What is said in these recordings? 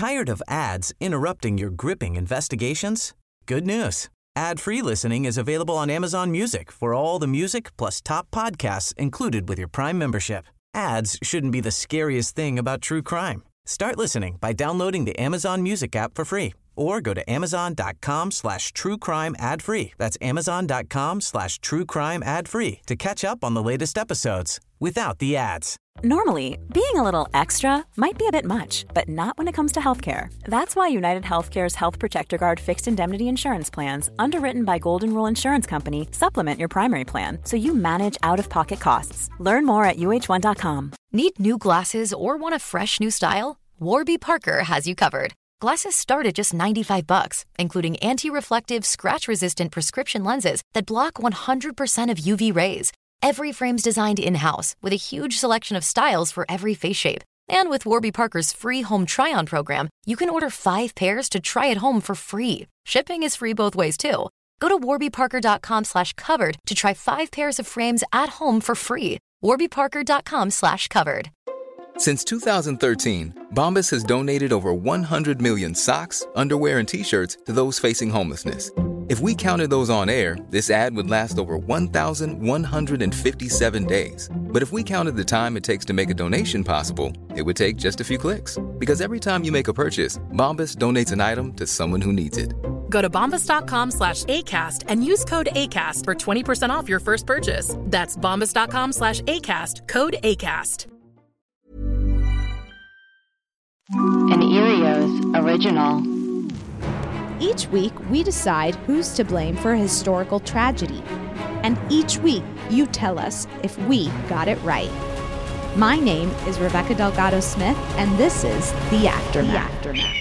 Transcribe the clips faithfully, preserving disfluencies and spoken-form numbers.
Tired of ads interrupting your gripping investigations? Good news. Ad-free listening is available on Amazon Music for all the music plus top podcasts included with your Prime membership. Ads shouldn't be the scariest thing about true crime. Start listening by downloading the Amazon Music app for free or go to amazon.com slash true crime ad free. That's amazon.com slash true crime ad free to catch up on the latest episodes without the ads. Normally, being a little extra might be a bit much, but not when it comes to healthcare. That's why United Healthcare's Health Protector Guard fixed indemnity insurance plans, underwritten by Golden Rule Insurance Company, supplement your primary plan so you manage out-of-pocket costs. Learn more at U H one dot com. Need new glasses or want a fresh new style? Warby Parker has you covered. Glasses start at just ninety-five bucks, including anti-reflective, scratch-resistant prescription lenses that block one hundred percent of U V rays. Every frame's designed in-house with a huge selection of styles for every face shape. And with Warby Parker's free home try-on program, you can order five pairs to try at home for free. Shipping is free both ways, too. Go to warbyparker.com slash covered to try five pairs of frames at home for free. warbyparker.com slash covered. Since two thousand thirteen, Bombas has donated over one hundred million socks, underwear, and T-shirts to those facing homelessness. If we counted those on air, this ad would last over one thousand one hundred fifty-seven days. But if we counted the time it takes to make a donation possible, it would take just a few clicks. Because every time you make a purchase, Bombas donates an item to someone who needs it. Go to bombas.com slash ACAST and use code ACAST for twenty percent off your first purchase. That's bombas.com slash ACAST, code ACAST. An Erios original. Each week, we decide who's to blame for a historical tragedy. And each week, you tell us if we got it right. My name is Rebecca Delgado Smith, and this is The Aftermath. The Aftermath.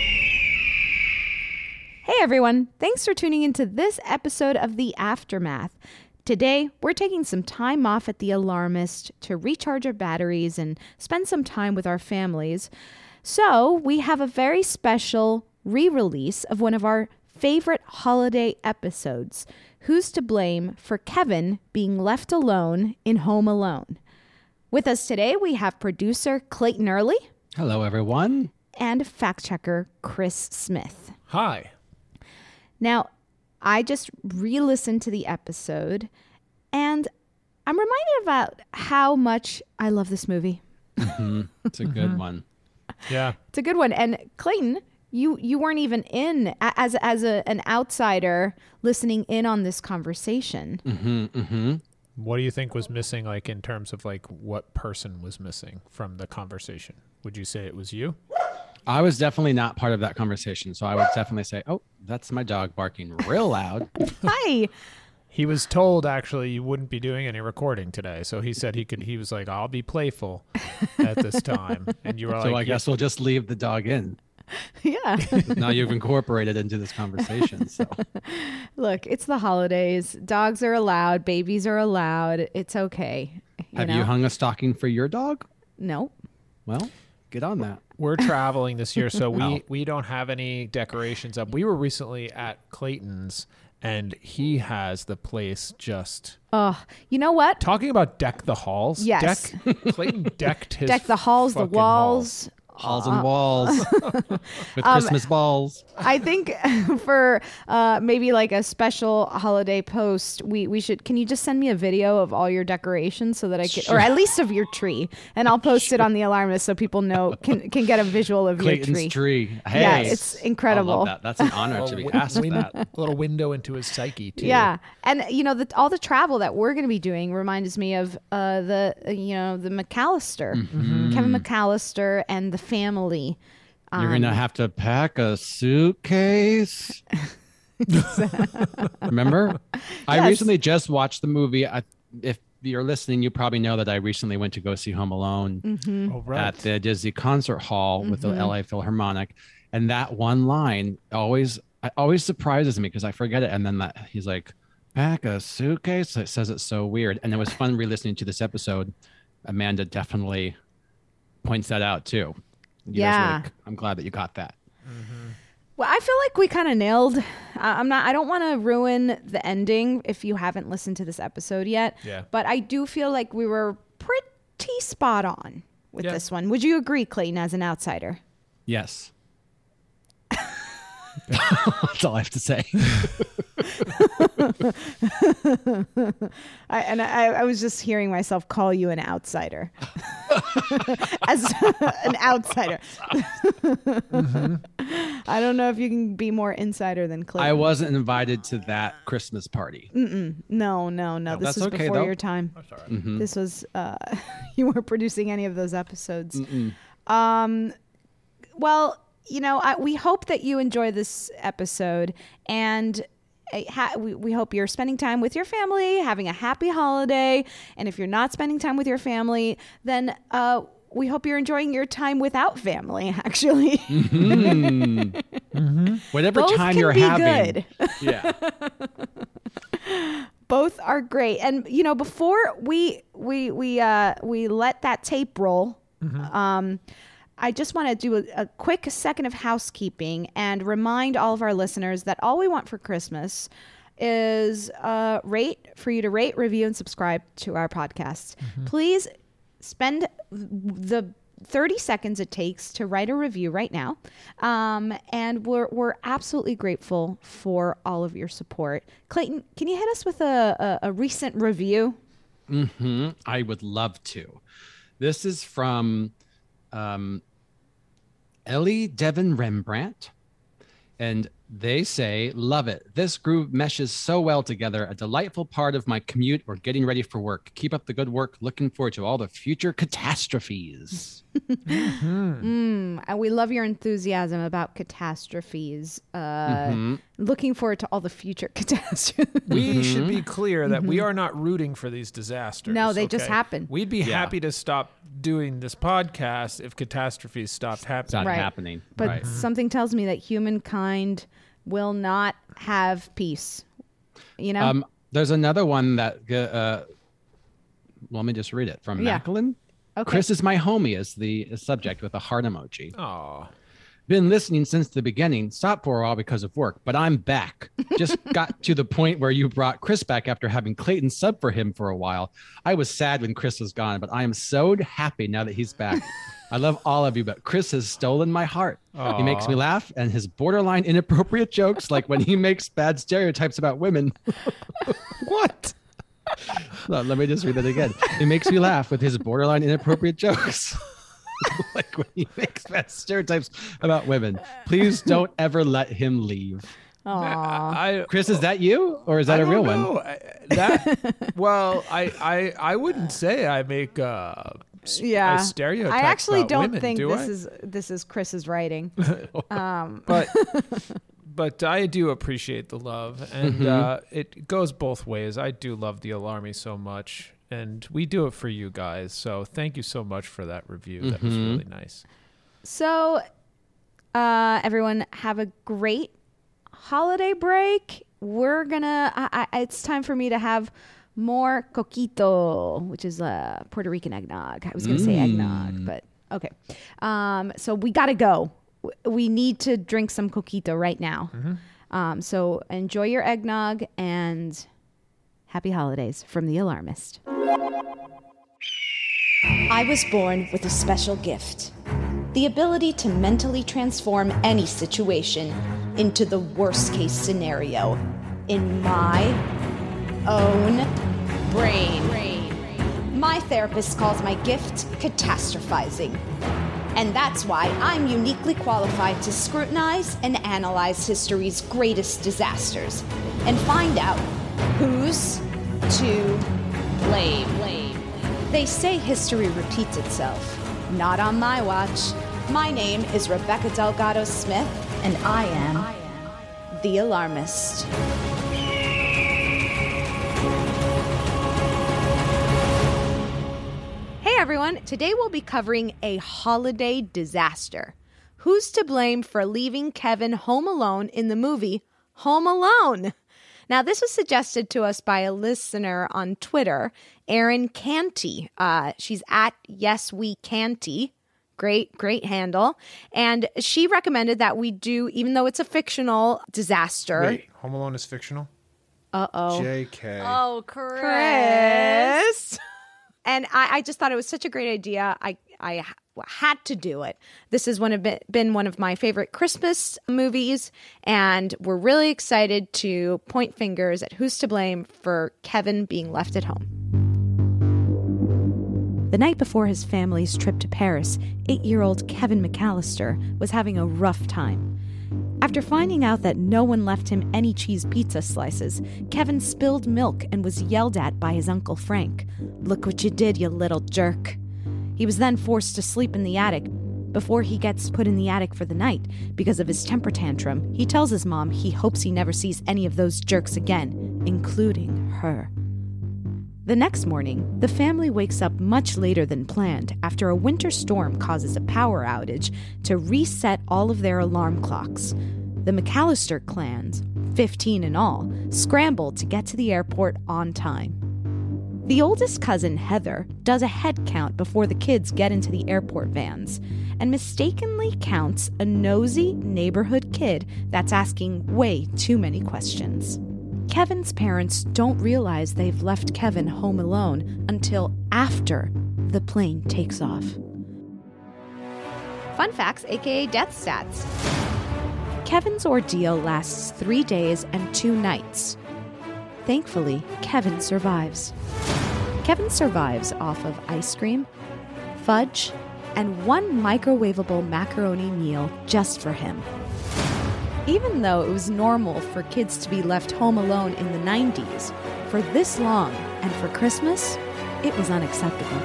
Hey everyone, thanks for tuning into this episode of The Aftermath. Today, we're taking some time off at The Alarmist to recharge our batteries and spend some time with our families. So, we have a very special re-release of one of our favorite holiday episodes, Who's to Blame for Kevin being left alone in Home Alone. With us today, we have producer Clayton Early. Hello, everyone. And fact-checker Chris Smith. Hi. Now, I just re-listened to the episode, and I'm reminded about how much I love this movie. Mm-hmm. It's a good one. Yeah. It's a good one. And Clayton, you you weren't even in as as a, an outsider listening in on this conversation. Mm-hmm, mm-hmm. What do you think was missing, like in terms of like what person was missing from the conversation? Would you say it was you? I was definitely not part of that conversation, so I would definitely say, oh, that's my dog barking real loud. Hi. He was told, actually, you wouldn't be doing any recording today. So he said he could, he was like, I'll be playful at this time. And you were like, so I guess we'll just leave the dog in. Yeah. Now you've incorporated into this conversation. So look, it's the holidays. Dogs are allowed. Babies are allowed. It's okay. You Have know? you hung a stocking for your dog? No. Well, get on that. We're traveling this year, so we, Oh. we don't have any decorations up. We were recently at Clayton's, and he has the place just... Oh, you know what? Talking about deck the halls. Yes. Deck, Clayton decked his Deck the halls, the fucking walls. Halls and walls with Um, Christmas balls. I think for uh, maybe like a special holiday post, we, we should, can you just send me a video of all your decorations so that I can, Sure. or at least of your tree, and I'll post Sure. it on The Alarmist so people know, can can get a visual of Clayton's your tree. tree. Hey, Yeah, it's incredible. I love that. That's an honor to be asked win- that. A little window into his psyche, too. Yeah. And, you know, the, all the travel that we're going to be doing reminds me of uh, the, uh, you know, the McAllister, Mm-hmm. Kevin McAllister and the family. You're going to have to pack a suitcase. Remember? I Yes. recently just watched the movie. I, if you're listening, you probably know that I recently went to go see Home Alone Mm-hmm. Oh, right. at the Disney Concert Hall with the L A Philharmonic. And that one line always always surprises me because I forget it. And then that he's like, pack a suitcase. It says it's so weird. And it was fun re-listening to this episode. Amanda definitely points that out too. You guys Yeah. really- I'm glad that you got that. Well, I feel like we kind of nailed. I- I'm not. I don't want to ruin the ending if you haven't listened to this episode yet. Yeah. But I do feel like we were pretty spot on with Yeah. this one. Would you agree, Clayton, as an outsider? Yes. That's all I have to say. I, and I, I was just hearing myself call you an outsider. As an outsider. Mm-hmm. I don't know if you can be more insider than Clayton. I wasn't invited to that Christmas party. Mm-mm. No, no, no. No, this that's was okay, before though. your time. That's all right. Mm-hmm. This was, uh, you weren't producing any of those episodes. Mm-mm. Um, well, you know, I, we hope that you enjoy this episode, and uh, ha- we, we hope you're spending time with your family, having a happy holiday. And if you're not spending time with your family, then uh, we hope you're enjoying your time without family, actually. Mm-hmm. Mm-hmm. Whatever Both time can you're be having. Good. Yeah. Both are great. And, you know, before we we we uh, we let that tape roll, mm-hmm. um, I just want to do a, a quick second of housekeeping and remind all of our listeners that all we want for Christmas is uh, rate for you to rate, review, and subscribe to our podcasts. Mm-hmm. Please spend the thirty seconds it takes to write a review right now. Um, and we're we're absolutely grateful for all of your support. Clayton, can you hit us with a, a, a recent review? Mm-hmm. I would love to. This is from um, Ellie Devon Rembrandt. And they say, love it. This group meshes so well together. A delightful part of my commute or getting ready for work. Keep up the good work. Looking forward to all the future catastrophes. mm-hmm. mm, and we love your enthusiasm about catastrophes. Uh, mm-hmm. Looking forward to all the future catastrophes. We mm-hmm. should be clear that mm-hmm. we are not rooting for these disasters. No, they okay? just happen. We'd be yeah. happy to stop doing this podcast if catastrophes stopped happening. It's not right. happening. But right. something tells me that humankind will not have peace. You know? Um, there's another one that, uh, let me just read it from yeah. Macklin. Okay. Chris is my homie is the subject with a heart emoji. Aw. Been listening since the beginning. Stopped for a while because of work, but I'm back. Just got to the point where you brought Chris back after having Clayton sub for him for a while. I was sad when Chris was gone, but I am so happy now that he's back. I love all of you, but Chris has stolen my heart. Aww. He makes me laugh, and his borderline inappropriate jokes, like when he makes bad stereotypes about women. What? No, let me just read that again. It makes me laugh with his borderline inappropriate jokes. Like when he makes bad stereotypes about women. Please don't ever let him leave. Aww. I, Chris, is that you, or is that I a real don't know. one? I, that well, I, I I wouldn't say I make uh yeah. I stereotype I actually about don't women, think do this I? is this is Chris's writing. um. But but I do appreciate the love, and Mm-hmm. uh, it goes both ways. I do love the Alarmy so much, and we do it for you guys. So thank you so much for that review. Mm-hmm. That was really nice. So, uh, everyone, have a great holiday break. We're gonna. I, I, it's time for me to have more coquito, which is uh, Puerto Rican eggnog. I was gonna mm. say eggnog, but okay. Um, so we gotta go. We need to drink some coquito right now. Mm-hmm. Um, so enjoy your eggnog and happy holidays from The Alarmist. I was born with a special gift. The ability to mentally transform any situation into the worst case scenario in my own brain. My therapist calls my gift catastrophizing. And that's why I'm uniquely qualified to scrutinize and analyze history's greatest disasters and find out who's to blame. They say history repeats itself. Not on my watch. My name is Rebecca Delgado Smith, and I am The Alarmist. Hey everyone, today we'll be covering a holiday disaster. Who's to blame for leaving Kevin home alone in the movie Home Alone? Now, this was suggested to us by a listener on Twitter, Erin Canty. Uh, she's at Yes We Canty. Great, great handle. And she recommended that we do, even though it's a fictional disaster. Wait, Home Alone is fictional? Uh-oh. J K. Oh, Chris. And I, I just thought it was such a great idea. I, I ha- had to do it. This has one of been, been one of my favorite Christmas movies, and we're really excited to point fingers at who's to blame for Kevin being left at home. The night before his family's trip to Paris, eight-year-old Kevin McAllister was having a rough time. After finding out that no one left him any cheese pizza slices, Kevin spilled milk and was yelled at by his Uncle Frank. "Look what you did, you little jerk." He was then forced to sleep in the attic. Before he gets put in the attic for the night, because of his temper tantrum, he tells his mom he hopes he never sees any of those jerks again, including her. The next morning, the family wakes up much later than planned after a winter storm causes a power outage to reset all of their alarm clocks. The McAllister clans, fifteen in all, scramble to get to the airport on time. The oldest cousin, Heather, does a head count before the kids get into the airport vans and mistakenly counts a nosy neighborhood kid that's asking way too many questions. Kevin's parents don't realize they've left Kevin home alone until after the plane takes off. Fun facts, aka death stats. Kevin's ordeal lasts three days and two nights. Thankfully, Kevin survives. Kevin survives off of ice cream, fudge, and one microwavable macaroni meal just for him. Even though it was normal for kids to be left home alone in the nineties, for this long and for Christmas, it was unacceptable.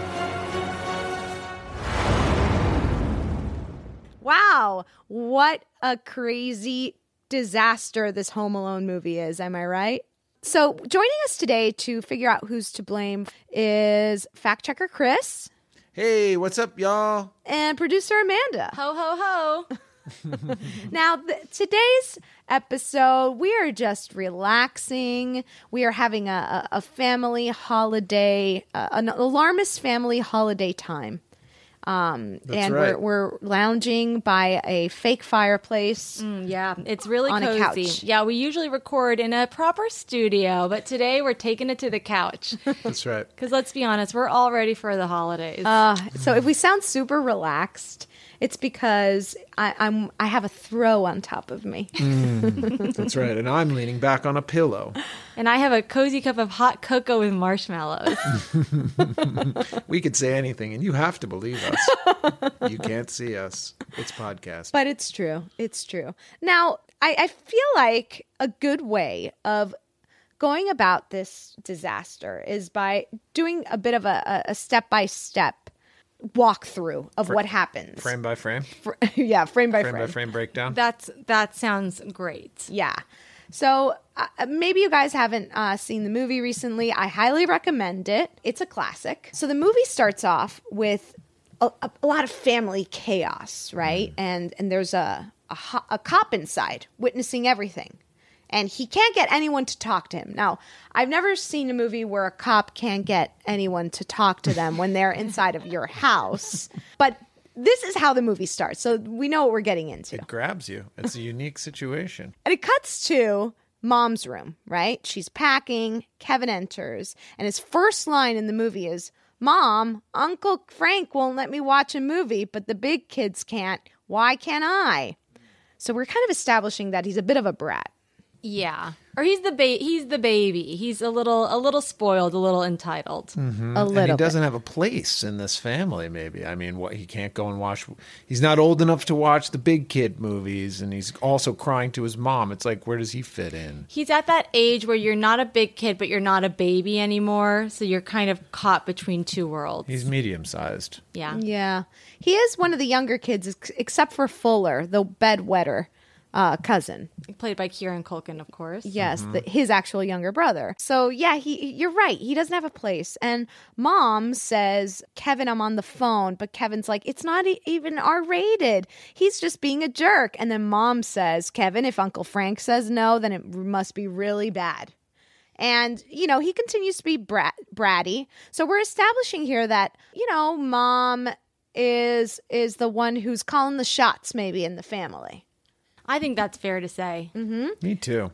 Wow, what a crazy disaster this Home Alone movie is, am I right? So joining us today to figure out who's to blame is fact checker Chris. Hey, what's up, y'all? And producer Amanda. Ho, ho, ho. Now, th- today's episode, we are just relaxing. We are having a, a, a family holiday, uh, an alarmist family holiday time. Um, That's and right. we're, we're lounging by a fake fireplace. Mm, yeah, it's really on cozy. a couch. Yeah, we usually record in a proper studio, but today we're taking it to the couch. That's right. Because let's be honest, we're all ready for the holidays. Uh, so if we sound super relaxed, it's because I, I'm I have a throw on top of me. Mm, that's right. And I'm leaning back on a pillow. And I have a cozy cup of hot cocoa with marshmallows. We could say anything, and you have to believe us. You can't see us. It's podcast. But it's true. It's true. Now, I, I feel like a good way of going about this disaster is by doing a bit of a, a step-by-step walkthrough of Fr- what happens. Frame by frame? Fr- yeah, frame by frame. frame. by frame breakdown? That's That sounds great. Yeah. So uh, maybe you guys haven't uh, seen the movie recently. I highly recommend it. It's a classic. So the movie starts off with a, a, a lot of family chaos, right? Mm. And and there's a, a ho- a cop inside witnessing everything. And he can't get anyone to talk to him. Now, I've never seen a movie where a cop can't get anyone to talk to them when they're inside of your house. But this is how the movie starts. So we know what we're getting into. It grabs you. It's a unique situation. And it cuts to Mom's room, right? She's packing. Kevin enters. And his first line in the movie is, "Mom, Uncle Frank won't let me watch a movie, but the big kids can't. Why can't I?" So we're kind of establishing that he's a bit of a brat. Yeah. Or he's the ba- he's the baby. He's a little a little spoiled, a little entitled. Mm-hmm. A little and he doesn't bit. have a place in this family, maybe. I mean, what he can't go and watch. He's not old enough to watch the big kid movies, and he's also crying to his mom. It's like, where does he fit in? He's at that age where you're not a big kid, but you're not a baby anymore. So you're kind of caught between two worlds. He's medium-sized. Yeah. Yeah. He is one of the younger kids, ex- except for Fuller, the bedwetter uh, cousin. Played by Kieran Culkin, of course. Yes, the, his actual younger brother. So yeah, he you're right. He doesn't have a place. And Mom says, "Kevin, I'm on the phone." But Kevin's like, "It's not e- even R-rated. He's just being a jerk." And then Mom says, "Kevin, if Uncle Frank says no, then it must be really bad." And, you know, he continues to be brat- bratty. So we're establishing here that, you know, Mom is is the one who's calling the shots maybe in the family. I think that's fair to say. Mm-hmm. Me too.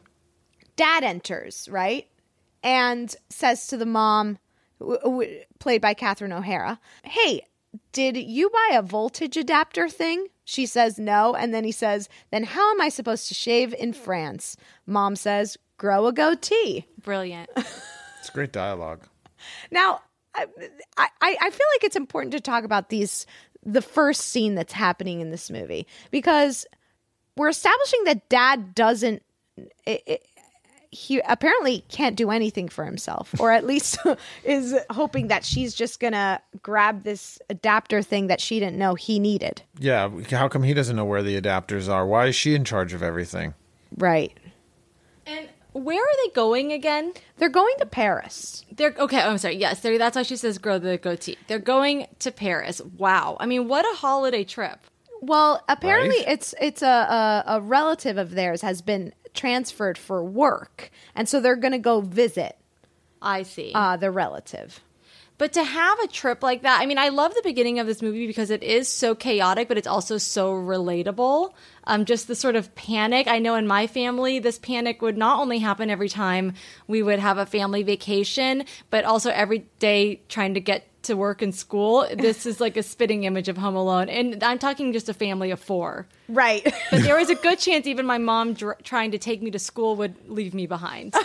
Dad enters, right? And says to the mom, w- w- played by Catherine O'Hara, "Hey, did you buy a voltage adapter thing? She says no. And then he says, then how am I supposed to shave in France? Mom says, grow a goatee. Brilliant. It's great dialogue. Now, I, I, I feel like it's important to talk about these, the first scene that's happening in this movie, because we're establishing that dad doesn't, it, it, he apparently can't do anything for himself, or at least is hoping that she's just going to grab this adapter thing that she didn't know he needed. Yeah. How come he doesn't know where the adapters are? Why is she in charge of everything? Right. And where are they going again? They're going to Paris. They're okay. Oh, I'm sorry. Yes, they're, that's why she says grow the goatee. They're going to Paris. Wow. I mean, what a holiday trip. Well, apparently Right? it's it's a, a a relative of theirs has been transferred for work, and so they're going to go visit I see. uh, the relative. But to have a trip like that, I mean, I love the beginning of this movie because it is so chaotic, but it's also so relatable. Um, just the sort of panic. I know in my family, this panic would not only happen every time we would have a family vacation, but also every day trying to get to work and school. This is like a spitting image of Home Alone. And I'm talking just a family of four. Right. But there was a good chance even my mom dr- trying to take me to school would leave me behind.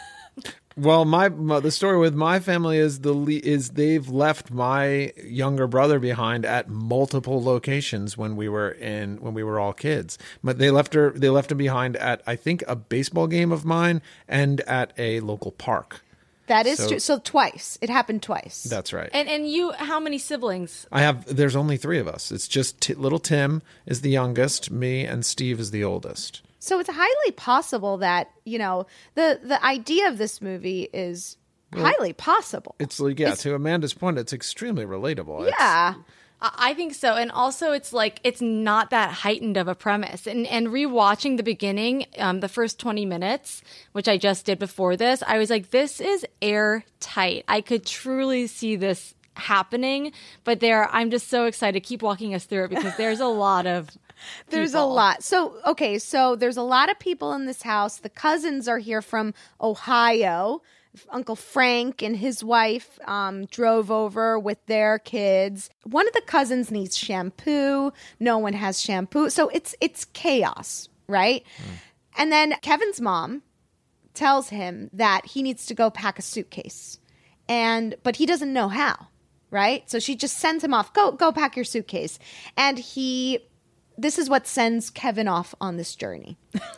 Well, my, my the story with my family is the le- is they've left my younger brother behind at multiple locations when we were in when we were all kids. But they left her they left him behind at I think a baseball game of mine and at a local park. That is So- true. So twice. It happened twice. That's right. And and you, how many siblings? I have there's only three of us. It's just t- little Tim is the youngest, me and Steve is the oldest. So it's highly possible that, you know, the the idea of this movie is highly possible. It's like yeah, to Amanda's point, it's extremely relatable. It's- Yeah. I I think so. And also it's like, it's not that heightened of a premise. And and rewatching the beginning, um, the first twenty minutes, which I just did before this, I was like, this is airtight. I could truly see this happening. But there, I'm just so excited. Keep walking us through it because there's a lot of There's a people. lot. So, okay, so there's a lot of people in this house. The cousins are here from Ohio. Uncle Frank and his wife um, drove over with their kids. One of the cousins needs shampoo. No one has shampoo. So it's it's chaos, right? Mm. And then Kevin's mom tells him that he needs to go pack a suitcase. And but he doesn't know how, right? So she just sends him off. Go go pack your suitcase. And he this is what sends Kevin off on this journey.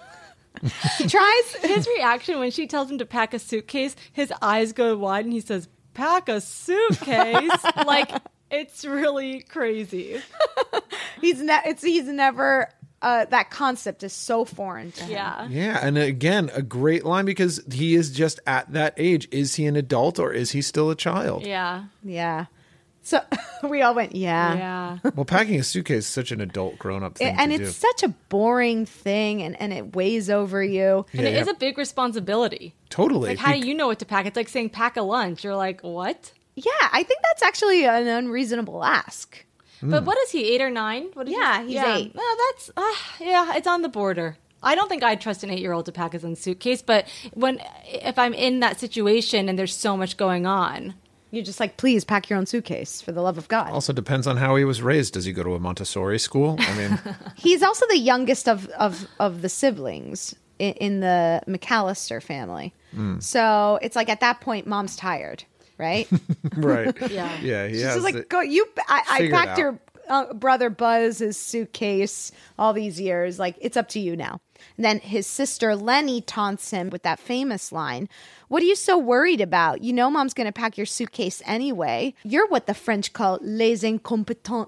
He tries. His reaction when she tells him to pack a suitcase, his eyes go wide and he says, pack a suitcase? Like, it's really crazy. he's ne- it's he's never uh, that concept is so foreign to him. Yeah. Yeah, and again, a great line because he is just at that age. Is he an adult or is he still a child? Yeah. Yeah. So we all went, yeah. Yeah. Well, packing a suitcase is such an adult grown-up thing and to it's do. such a boring thing, and, and it weighs over you. And Yeah, it yeah. is a big responsibility. Totally. Like, how Bec- do you know what to pack? It's like saying pack a lunch. You're like, what? Yeah, I think that's actually an unreasonable ask. But what is he, eight or nine? What is Yeah, he? he's eight. Well, that's, uh, yeah, it's on the border. I don't think I'd trust an eight-year-old to pack his own suitcase, but when if I'm in that situation and there's so much going on. You're just like, please pack your own suitcase for the love of God. Also depends on how he was raised. Does he go to a Montessori school? I mean, He's also the youngest of, of, of the siblings in, in the McAllister family. Mm. So it's like at that point, mom's tired, right? right. Yeah. Yeah, he She's has just like, it go, you, I, I figured packed out. your uh, brother Buzz's suitcase all these years. Like, it's up to you now. And then his sister Lenny taunts him with that famous line, what are you so worried about? You know mom's going to pack your suitcase anyway. You're what the French call les incompetents.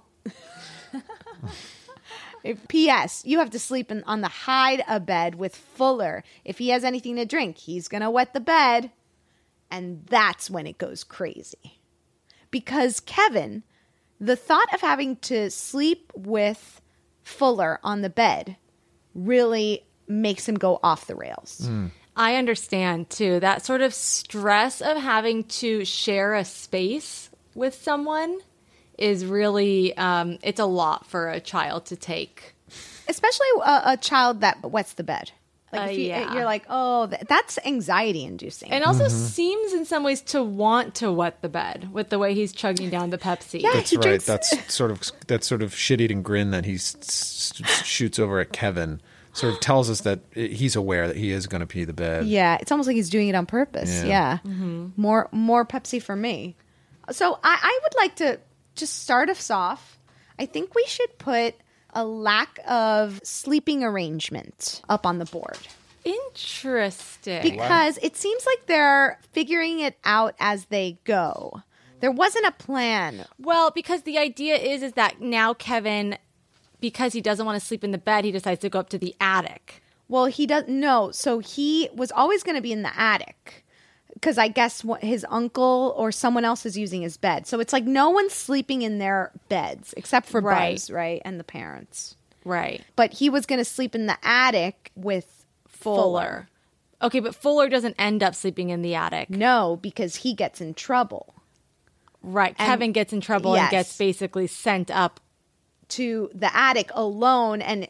P S. You have to sleep in, on the hide a bed with Fuller. If he has anything to drink, he's going to wet the bed. And that's when it goes crazy. Because Kevin, the thought of having to sleep with Fuller on the bed really makes him go off the rails. Mm. I understand, too. That sort of stress of having to share a space with someone is really, um, it's a lot for a child to take. Especially a, a child that wets the bed. Like Uh, if you, yeah. you're like, oh, th- that's anxiety inducing. And also seems in some ways to want to wet the bed with the way he's chugging down the Pepsi. Yeah, That's he right. drinks- That's sort of that sort of shit-eating grin that he s- s- shoots over at Kevin. Sort of tells us that he's aware that he is going to pee the bed. Yeah, it's almost like he's doing it on purpose. Yeah. Yeah, more more Pepsi for me. So I, I would like to just start us off. I think we should put a lack of sleeping arrangement up on the board. Interesting. Because it seems like they're figuring it out as they go. There wasn't a plan. Well, because the idea is is that now Kevin, because he doesn't want to sleep in the bed, he decides to go up to the attic. Well, he doesn't know. So he was always going to be in the attic because I guess what, his uncle or someone else is using his bed. So it's like no one's sleeping in their beds except for Right. Buzz, right? And the parents. Right. But he was going to sleep in the attic with Fuller. Fuller. Okay, but Fuller doesn't end up sleeping in the attic. No, because he gets in trouble. Right. And- Kevin gets in trouble Yes. and gets basically sent up. To the attic alone, and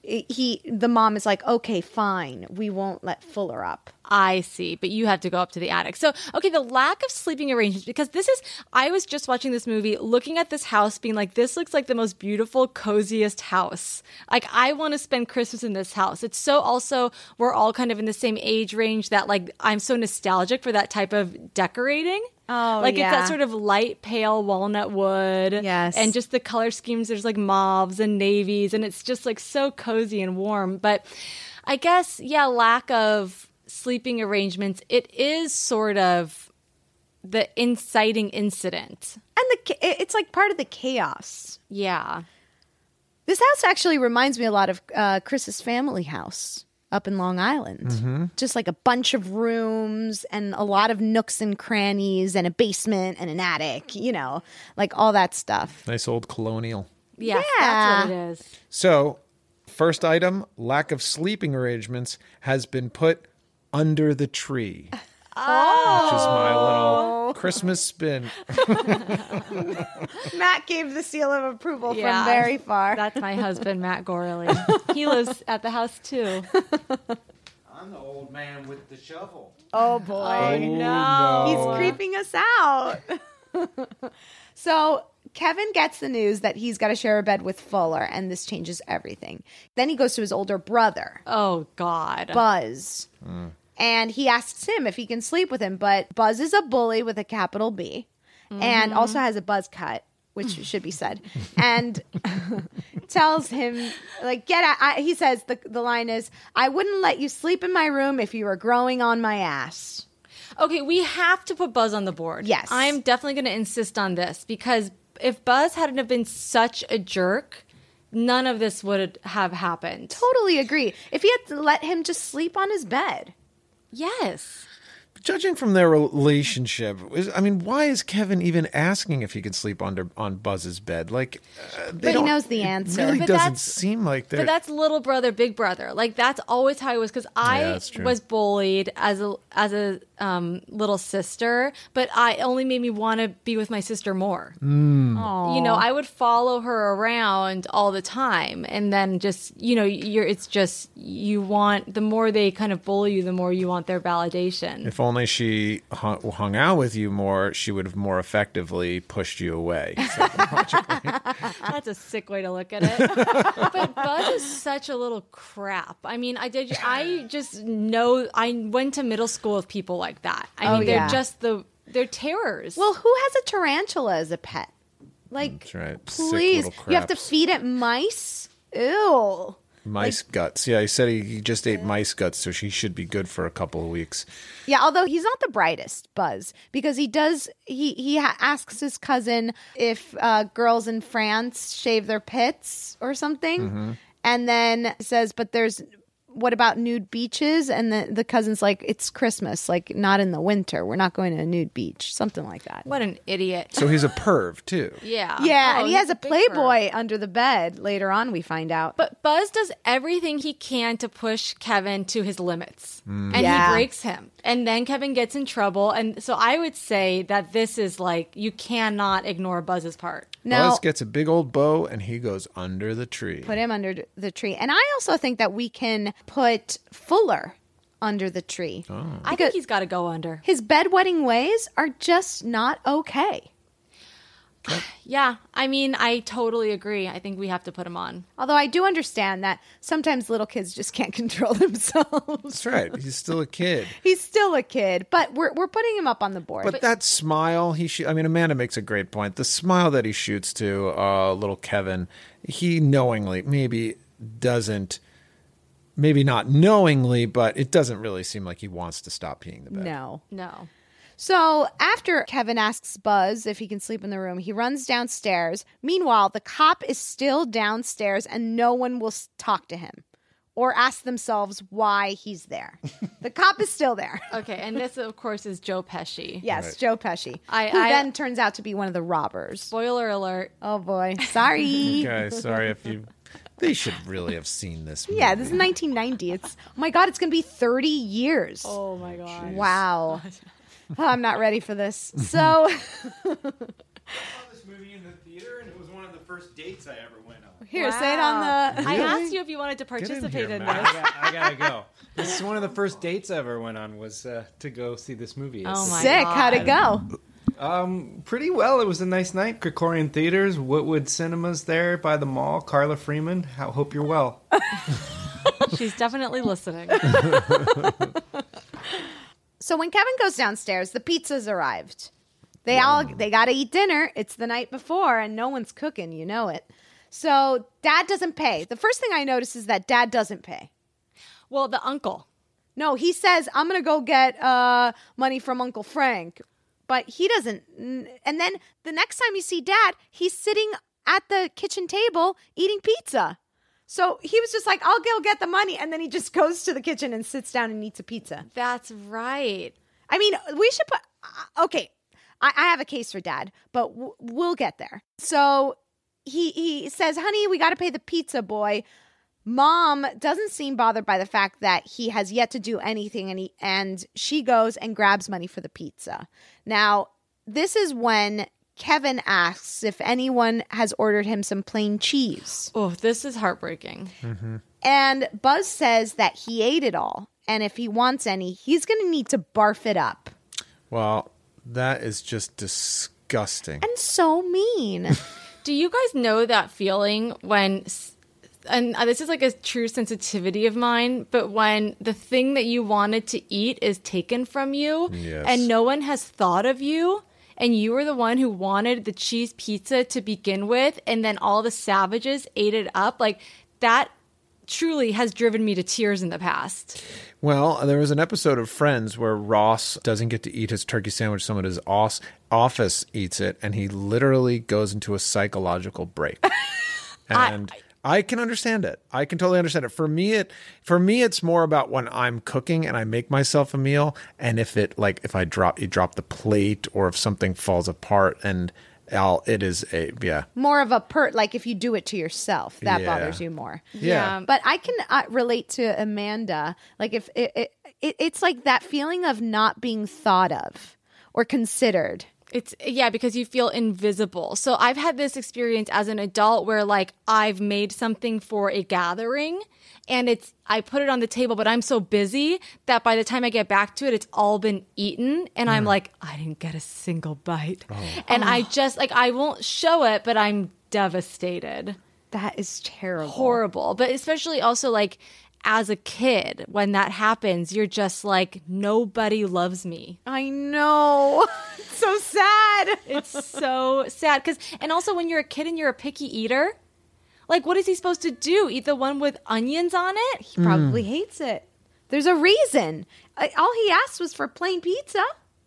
he, the mom is like, okay, fine, we won't let Fuller up. I see, but you have to go up to the attic. So, okay, the lack of sleeping arrangements, because this is, I was just watching this movie, looking at this house, being like, this looks like the most beautiful, coziest house. Like, I want to spend Christmas in this house. It's so also, we're all kind of in the same age range that, like, I'm so nostalgic for that type of decorating. Oh, like yeah. it's that sort of light, pale walnut wood. Yes. And just the color schemes, there's like mauves and navies, and it's just like so cozy and warm. But I guess, yeah, lack of sleeping arrangements, it is sort of the inciting incident. And the cha- it- it's like part of the chaos. Yeah. This house actually reminds me a lot of uh, Chris's family house up in Long Island. Mm-hmm. Just like a bunch of rooms and a lot of nooks and crannies and a basement and an attic, you know, like all that stuff. Nice old colonial. Yes, Yeah. that's what it is. So, first item, lack of sleeping arrangements has been put under the tree. Oh. Which is my little Christmas spin. Matt gave the seal of approval Yeah. from very far. That's my husband, Matt Gorley. He lives at the house too. I'm the old man with the shovel. Oh boy. Oh, no. He's creeping us out. So Kevin gets the news that he's got to share a bed with Fuller, and this changes everything. Then he goes to his older brother, Oh, God. Buzz, and he asks him if he can sleep with him. But Buzz is a bully with a capital B, and also has a buzz cut, which should be said, and tells him, like, get out. I, he says, the, the line is, I wouldn't let you sleep in my room if you were growing on my ass. Okay, we have to put Buzz on the board. Yes. I'm definitely going to insist on this because if Buzz hadn't have been such a jerk, none of this would have happened. Totally agree. If he had to let him just sleep on his bed. Yes. Judging from their relationship, is, I mean, why is Kevin even asking if he could sleep under on Buzz's bed? Like, uh, they But he don't- knows the it answer. Really But doesn't that's- seem like they're. But that's little brother, big brother. Like that's always how it was because I Yeah, that's true. was bullied as a as a um, little sister, but I only made me want to be with my sister more. Mm. You know, I would follow her around all the time, and then just you know, you're it's just you want the more they kind of bully you, the more you want their validation. If only she hung, hung out with you more, she would have more effectively pushed you away. That's a sick way to look at it. But Buzz is such a little crap. I mean, I did. I just know. I went to middle school with people like that. I Oh, mean, they're yeah. just the they're terrors. Well, who has a tarantula as a pet? Like, That's right. Sick please, little you have to craps. feed it mice? Ew. Mice guts. Yeah, he said he, he just ate mice guts, so she should be good for a couple of weeks. Yeah, although he's not the brightest, Buzz, because he does he he ha- asks his cousin if uh, girls in France shave their pits or something, Mm-hmm. and then says, "But there's what about nude beaches?" And the the cousin's like, "It's Christmas, like not in the winter. We're not going to a nude beach, something like that." What an idiot. So he's a perv, too. Yeah. Yeah, Oh, and he he's has a big Playboy perv. under the bed. Later on, we find out. But Buzz does everything he can to push Kevin to his limits. And Yeah. he breaks him. And then Kevin gets in trouble. And so I would say that this is like, you cannot ignore Buzz's part. Now, Buzz gets a big old bow and he goes under the tree. Put him under the tree. And I also think that we can put Fuller under the tree. Oh. I think he's got to go under. His bedwetting ways are just not okay. Yeah, I mean, I totally agree. I think we have to put him on. Although I do understand that sometimes little kids just can't control themselves. That's right. He's still a kid. He's still a kid, but we're we're putting him up on the board. But, but that smile, he sh- I mean, Amanda makes a great point. The smile that he shoots to uh, little Kevin, he knowingly maybe doesn't, maybe not knowingly, but it doesn't really seem like he wants to stop peeing the bed. No. No. So after Kevin asks Buzz if he can sleep in the room, he runs downstairs. Meanwhile, the cop is still downstairs and no one will talk to him or ask themselves why he's there. The cop is still there. Okay, and this, of course, is Joe Pesci. Yes, right. Joe Pesci, I, who I, then turns out to be one of the robbers. Spoiler alert. Oh, boy. Sorry. Okay, sorry if you... They should really have seen this movie. Yeah, this is nineteen ninety. It's, oh, my God, it's going to be thirty years. Oh, my God. Jeez. Wow. Oh, I'm not ready for this. So... I saw this movie in the theater, and it was one of the first dates I ever went on. Here, wow. say it on the... I asked you if you wanted to participate in in, here, this. I, got, I gotta go. This is one of the first dates I ever went on, was uh, to go see this movie. Oh my Sick. God. How'd it go? Um, pretty well. It was a nice night. Krikorian Theaters, Woodwood Cinemas there by the mall. Carla Freeman, I hope you're well. She's definitely listening. So when Kevin goes downstairs, the pizza's arrived. They all they got to eat dinner. It's the night before, and no one's cooking. You know it. So Dad doesn't pay. The first thing I notice is that Dad doesn't pay. Well, the uncle. No, he says, I'm going to go get uh, money from Uncle Frank. But he doesn't. And then the next time you see Dad, he's sitting at the kitchen table eating pizza. So he was just like, I'll go get the money. And then he just goes to the kitchen and sits down and eats a pizza. That's right. I mean, we should put, uh, okay, I, I have a case for Dad, but w- we'll get there. So he, he says, honey, we got to pay the pizza boy. Mom doesn't seem bothered by the fact that he has yet to do anything, and he, and she goes and grabs money for the pizza. Now, this is when Kevin asks if anyone has ordered him some plain cheese. Oh, this is heartbreaking. Mm-hmm. And Buzz says that he ate it all, and if he wants any, he's going to need to barf it up. Well, that is just disgusting. And so mean. Do you guys know that feeling when... And this is like a true sensitivity of mine, but when the thing that you wanted to eat is taken from you, yes. and no one has thought of you, and you were the one who wanted the cheese pizza to begin with, and then all the savages ate it up, like that truly has driven me to tears in the past. Well, there was an episode of Friends where Ross doesn't get to eat his turkey sandwich. Someone at his os- office eats it, and he literally goes into a psychological break. And... I- I can understand it. I can totally understand it. For me, it for me, it's more about when I'm cooking and I make myself a meal, and if it like if I drop you drop the plate or if something falls apart, and I'll it is a yeah more of a pert like if you do it to yourself that yeah. bothers you more. Yeah, but I can uh, relate to Amanda. Like if it, it, it it's like that feeling of not being thought of or considered. It's yeah, because you feel invisible. So I've had this experience as an adult where like I've made something for a gathering and it's I put it on the table, but I'm so busy that by the time I get back to it, it's all been eaten. And mm. I'm like, I didn't get a single bite. Oh. And oh. I just like I won't show it, but I'm devastated. That is terrible. Horrible. But especially also like as a kid, when that happens, you're just like, nobody loves me. I know. It's so sad. It's so sad. Cause, and also when you're a kid and you're a picky eater, like what is he supposed to do? Eat the one with onions on it? He probably mm. hates it. There's a reason. All he asked was for plain pizza.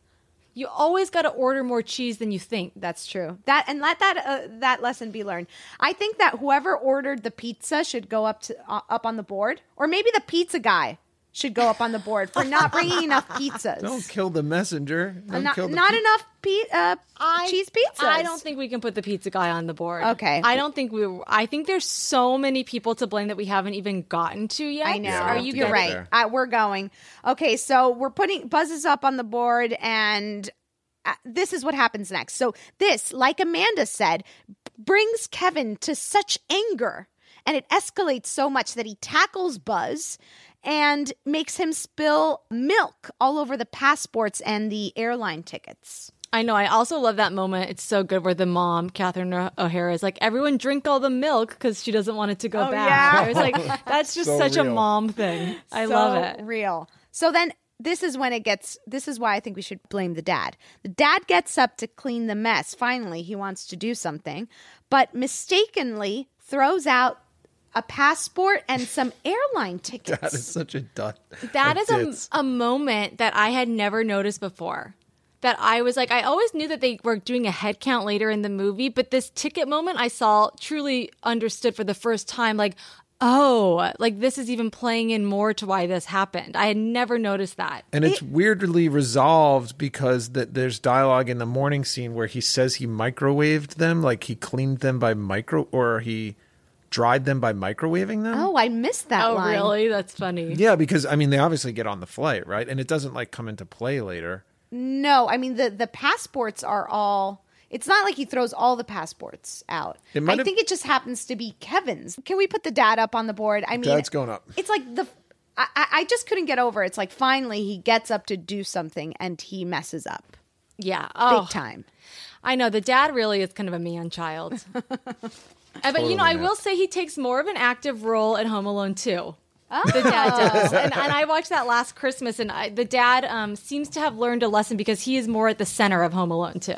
You always got to order more cheese than you think. That's true. That and let that uh, that lesson be learned. I think that whoever ordered the pizza should go up to uh, up on the board, or maybe the pizza guy should go up on the board for not bringing enough pizzas. Don't kill the messenger. Don't not kill the not pe- enough pe- uh, I, cheese pizzas. I don't think we can put the pizza guy on the board. Okay. I don't think we. I think there's so many people to blame that we haven't even gotten to yet. I know. Yeah, Are you? You're right. Uh, we're going. Okay, so we're putting Buzz's up on the board, and uh, this is what happens next. So this, like Amanda said, brings Kevin to such anger, and it escalates so much that he tackles Buzz and makes him spill milk all over the passports and the airline tickets. I know. I also love that moment. It's so good where the mom, Catherine O'Hara, is like, everyone drink all the milk because she doesn't want it to go Oh, back. yeah. I was like, that's just So such a real. mom thing. I So love it. real. So then this is when it gets, this is why I think we should blame the dad. The dad gets up to clean the mess. Finally, he wants to do something, but mistakenly throws out a passport and some airline tickets. That is such a dud. That is Ditz. a, a moment that I had never noticed before. That I was like, I always knew that they were doing a head count later in the movie, but this ticket moment I saw truly understood for the first time, like, oh, like this is even playing in more to why this happened. I had never noticed that. And it's weirdly resolved because that there's dialogue in the morning scene where he says he microwaved them, like he cleaned them by micro, or he dried them by microwaving them. Oh, I missed that Oh, line. really? That's funny. Yeah, because I mean they obviously get on the flight, right? And it doesn't like come into play later. No, I mean, the, the passports are all... It's not like he throws all the passports out. It might I have- think it just happens to be Kevin's. Can we put the dad up on the board? I mean, Dad's going up. It's like the... I, I I just couldn't get over it. It's like finally he gets up to do something and he messes up. Yeah. Oh, Big time. I know. The dad really is kind of a man-child. Uh, but, you know, I will say he takes more of an active role in Home Alone two. Oh. The dad does. And, and I watched that last Christmas, and I, the dad um, seems to have learned a lesson because he is more at the center of Home Alone two.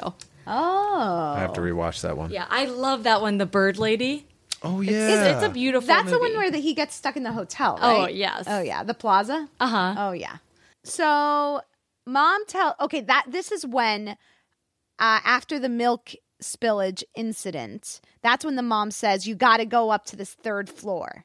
Oh. I have to rewatch that one. Yeah, I love that one, The Bird Lady. Oh It's, yeah. it's a beautiful That's movie. the one where the, he gets stuck in the hotel, Oh, right? yes. Oh, yeah. The plaza? Uh-huh. Oh, yeah. So mom tell... Okay, that this is when, uh, after the milk spillage incident, that's when the mom says, you got to go up to this third floor.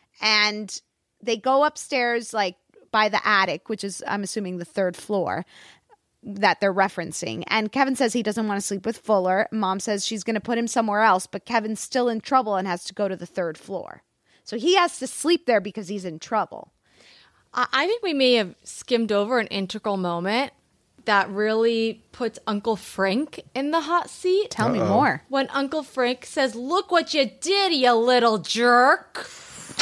And they go upstairs, like, by the attic, which is, I'm assuming, the third floor that they're referencing. And Kevin says he doesn't want to sleep with Fuller. Mom says she's going to put him somewhere else, but Kevin's still in trouble and has to go to the third floor. So he has to sleep there because he's in trouble. I I think we may have skimmed over an integral moment that really puts Uncle Frank in the hot seat. Tell me more. When Uncle Frank says, "Look what you did, you little jerk."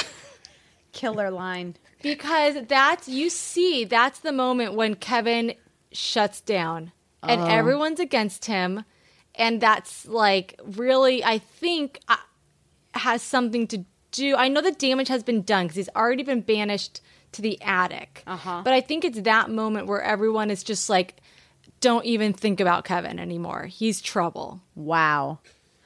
Killer line. Because that's, you see, that's the moment when Kevin shuts down and Oh. everyone's against him. And that's like really, I think, uh, has something to do. I know the damage has been done because he's already been banished to the attic. Uh-huh. But I think it's that moment where everyone is just like, don't even think about Kevin anymore. He's trouble. Wow.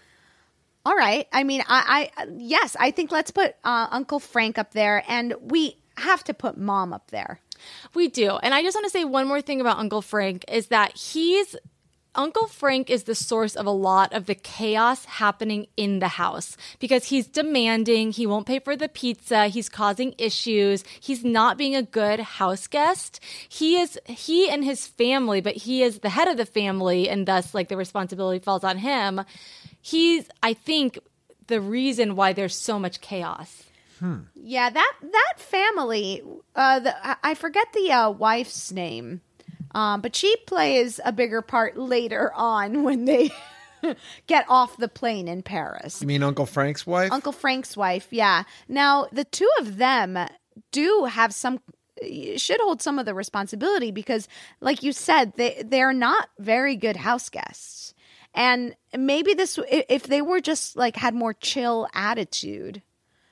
All right. I mean, I, I yes, I think let's put uh, Uncle Frank up there, and we have to put Mom up there. We do. And I just want to say one more thing about Uncle Frank is that he's Uncle Frank is the source of a lot of the chaos happening in the house because he's demanding, he won't pay for the pizza, he's causing issues, he's not being a good house guest. He is he and his family, but he is the head of the family and thus like the responsibility falls on him. He's, I think, the reason why there's so much chaos. Hmm. Yeah, that that family. Uh, the I- I forget the uh, wife's name, um, but she plays a bigger part later on when they get off the plane in Paris. You mean Uncle Frank's wife? Uncle Frank's wife. Yeah. Now the two of them do have some. Should hold some of the responsibility because, like you said, they they're not very good house guests. And maybe this, if they were just like had more chill attitude,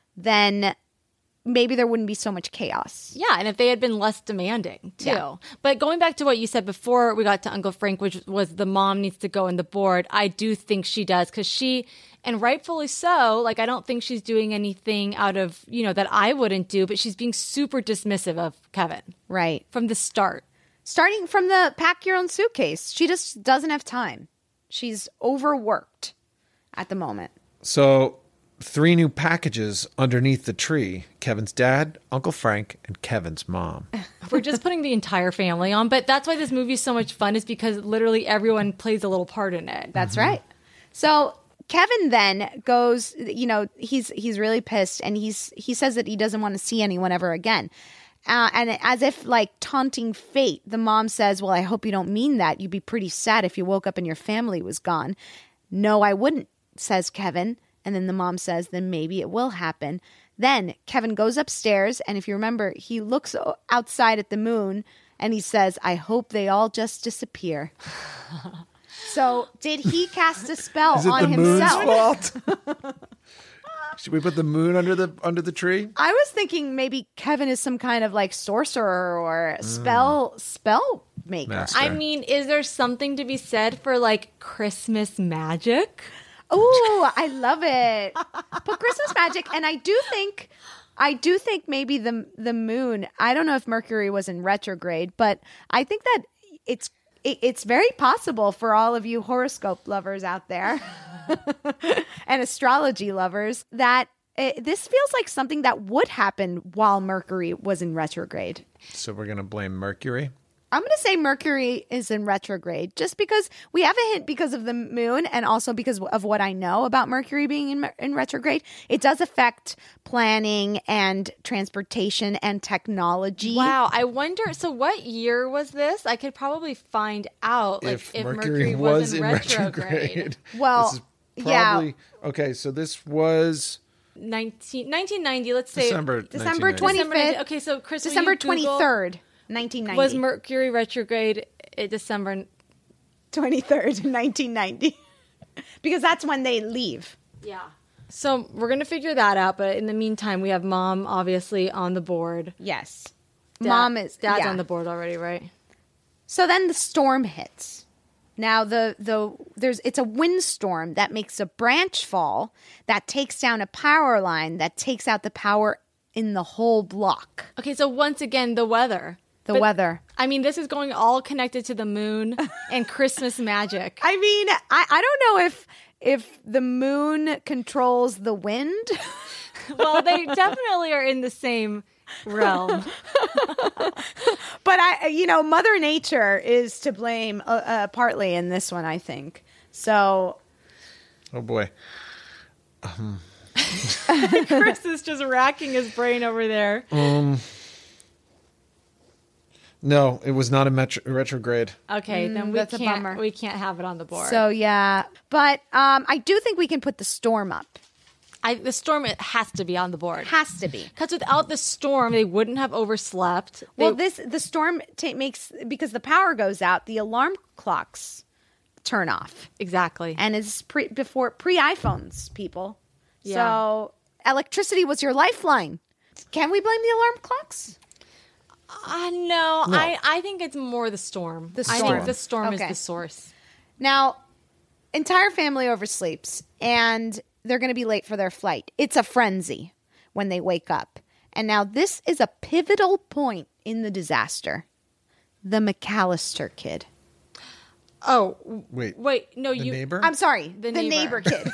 then maybe there wouldn't be so much chaos. Yeah, and if they had been less demanding too. Yeah. But going back to what you said before we got to Uncle Frank, which was the mom needs to go in the board, I do think she does because she, and rightfully so, like I don't think she's doing anything out of, you know, that I wouldn't do, but she's being super dismissive of Kevin. Right. From the start. Starting from the pack your own suitcase. She just doesn't have time. She's overworked at the moment. So, three new packages underneath the tree. Kevin's dad, Uncle Frank, and Kevin's mom. We're just putting the entire family on, but that's why this movie is so much fun is because literally everyone plays a little part in it. That's right. So Kevin then goes, you know, he's he's really pissed and he's he says that he doesn't want to see anyone ever again. Uh, and as if like taunting fate, the mom says, well, I hope you don't mean that. You'd be pretty sad if you woke up and your family was gone. No, I wouldn't, says Kevin. And then the mom says, then maybe it will happen. Then Kevin goes upstairs. And if you remember, he looks outside at the moon and he says, I hope they all just disappear. So did he cast a spell Is it on the himself? moon's fault? Should we put the moon under the under the tree? I was thinking maybe Kevin is some kind of like sorcerer or spell mm. spell maker. Master. I mean, is there something to be said for like Christmas magic? Oh, I love it. But Christmas magic, and I do think I do think maybe the the moon, I don't know if Mercury was in retrograde, but I think that it's it, it's very possible for all of you horoscope lovers out there and astrology lovers that it, this feels like something that would happen while Mercury was in retrograde. So we're going to blame Mercury? I'm going to say Mercury is in retrograde just because we have a hint because of the moon and also because of what I know about Mercury being in, in retrograde. It does affect planning and transportation and technology. Wow. I wonder, so what year was this? I could probably find out like, if, if Mercury, Mercury was, was in, in retrograde. retrograde. Well, this is probably, yeah. Okay, so this was... nineteen, nineteen ninety, let's say. December December nineteen ninety. twenty-fifth. Okay, so Chris, will December you Google- twenty-third. nineteen ninety. Was Mercury retrograde in December twenty-third, nineteen ninety? Because that's when they leave. Yeah. So we're going to figure that out. But in the meantime, we have Mom obviously on the board. Yes. Dad, Mom is. Dad's yeah. on the board already, right? So then the storm hits. Now the the there's it's a windstorm that makes a branch fall that takes down a power line that takes out the power in the whole block. Okay, so once again, the weather. The But, weather. I mean, this is going all connected to the moon and Christmas magic. I mean, I, I don't know if if the moon controls the wind. Well, they definitely are in the same realm. But I, you know, Mother Nature is to blame uh, uh, partly in this one, I think. So, Oh boy. Chris is just racking his brain over there. Um. No, it was not a metro- retrograde. Okay, Mm, then we that's a can't. bummer. We can't have it on the board. so yeah. But um, I do think we can put the storm up. I, the storm it has to be on the board. Has to be. Because without the storm, they wouldn't have overslept. They, Well, this the storm ta makes because the power goes out. The alarm clocks turn off, exactly. and it's pre before pre iPhones, people. Yeah. So electricity was your lifeline. Can we blame the alarm clocks? Uh, no, No. I, I think it's more the storm. The I storm. think the storm Okay. is the source. Now, entire family oversleeps, and they're going to be late for their flight. It's a frenzy when they wake up. And now this is a pivotal point in the disaster. The McAllister kid. Oh, Wait. wait, no, The you. neighbor? I'm sorry, The the, neighbor. neighbor kid.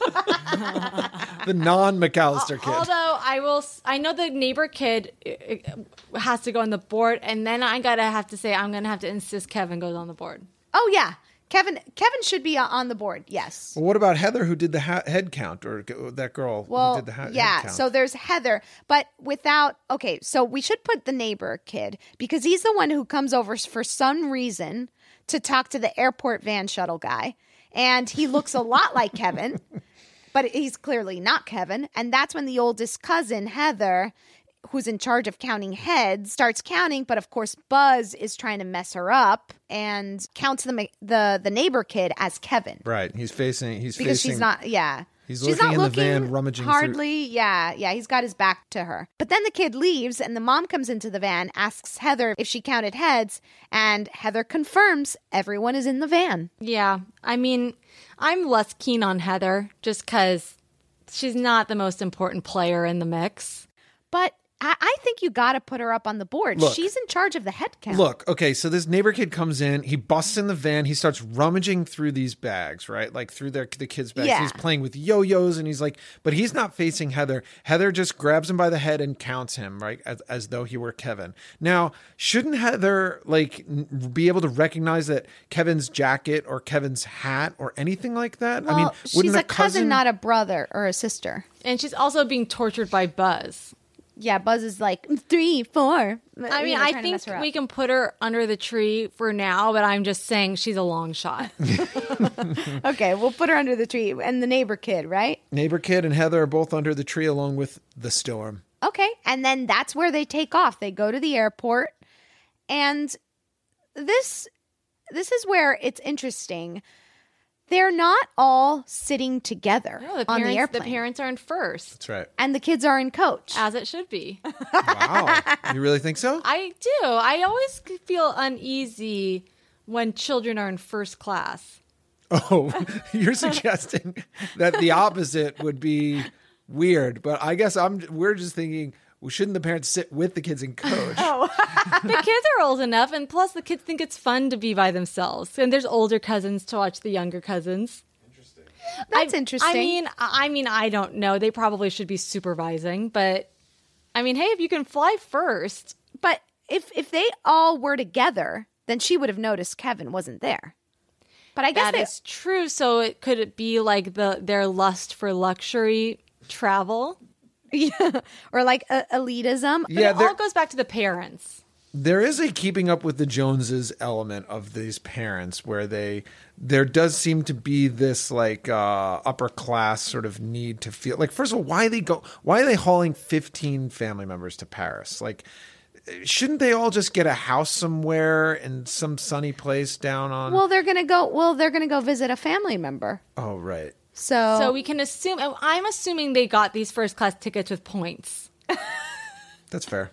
The non-McAllister kid. Although I will, s- I know the neighbor kid uh, has to go on the board, and then I gotta have to say I'm gonna have to insist Kevin goes on the board. Oh, yeah. Kevin Kevin should be uh, on the board, yes. Well, what about Heather, who did the ha- head count, or g- that girl Well, who did the ha- yeah, head count? so there's Heather, but without, okay, so we should put the neighbor kid because he's the one who comes over for some reason to talk to the airport van shuttle guy. And he looks a lot like Kevin, but he's clearly not Kevin. And that's when the oldest cousin, Heather, who's in charge of counting heads, starts counting. But of course, Buzz is trying to mess her up and counts the the, the neighbor kid as Kevin. Right, he's facing. He's Because facing, she's not, yeah. He's She's looking not in the looking van, rummaging through- hardly. Yeah, yeah. He's got his back to her. But then the kid leaves, and the mom comes into the van, asks Heather if she counted heads, and Heather confirms everyone is in the van. Yeah, I mean, I'm less keen on Heather just because she's not the most important player in the mix. But I, I think you got to put her up on the board. Look. She's in charge of the head count. Look, okay, so this neighbor kid comes in, he busts in the van, he starts rummaging through these bags, right? Like through their the kids' bags. Yeah. He's playing with yo-yos and he's like, but he's not facing Heather. Heather just grabs him by the head and counts him, right? As, as though he were Kevin. Now, shouldn't Heather like n- be able to recognize that Kevin's jacket or Kevin's hat or anything like that? Well, I mean, she's wouldn't a a cousin, not a brother or a sister. And she's also being tortured by Buzz. Yeah, Buzz is like, three, four. I mean, I think we can put her under the tree for now, but I'm just saying she's a long shot. Okay, we'll put her under the tree. And the neighbor kid, right? Neighbor kid and Heather are both under the tree along with the storm. Okay, and then that's where they take off. They go to the airport, and this this is where it's interesting. They're not all sitting together No, the on parents, the airplane. The parents are in first. That's right. And the kids are in coach. As it should be. Wow. You really think so? I do. I always feel uneasy when children are in first class. Oh, you're suggesting that the opposite would be weird, but I guess I'm. We're just thinking, well, shouldn't the parents sit with the kids in coach? Oh. The kids are old enough, and plus the kids think it's fun to be by themselves. And there's older cousins to watch the younger cousins. Interesting. That's I, interesting. I mean, I mean, I don't know. They probably should be supervising, but I mean, hey, if you can fly first. But if if they all were together, then she would have noticed Kevin wasn't there. But I guess that they, is true. So it could it be like the their lust for luxury travel? Yeah, or like uh, elitism. But Yeah, it they're- all goes back to the parents. There is a keeping up with the Joneses element of these parents where they there does seem to be this like uh upper class sort of need to feel like, first of all, why they go why are they hauling fifteen family members to Paris? Like, shouldn't they all just get a house somewhere in some sunny place down on Well, they're gonna go. Well, they're gonna go visit a family member. Oh, right. So, So we can assume. I'm assuming they got these first class tickets with points. That's fair.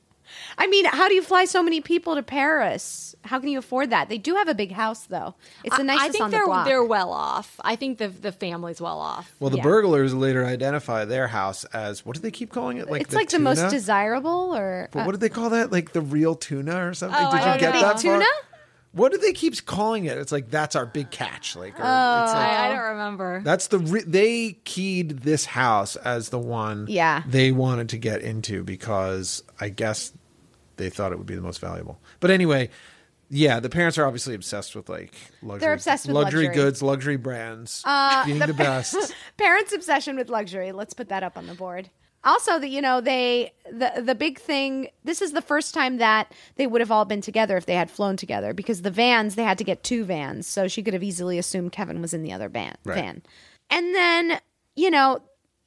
I mean, how do you fly so many people to Paris? How can you afford that? They do have a big house, though. It's the I- nicest I think on they're the block. they're well off. I think the the family's well off. Well, the Yeah. burglars later identify their house as, what do they keep calling it? Like it's the like the most tuna? desirable, or But uh, what did they call that? Like the real tuna or something? Oh, Did I you don't get know. that big far? tuna. What do they keep calling it? It's like, that's our big catch. Like, or Oh. it's like I, I don't remember. that's the re- they keyed this house as the one Yeah. they wanted to get into because I guess they thought it would be the most valuable. But anyway, yeah, the parents are obviously obsessed with like luxury. They're obsessed with luxury, luxury. goods, luxury brands, Uh, being the- the best. parents' obsession with luxury. Let's put that up on the board. Also, that you know, they the the big thing. This is the first time that they would have all been together if they had flown together, because the vans, they had to get two vans, so she could have easily assumed Kevin was in the other van. Right. van. And then, you know,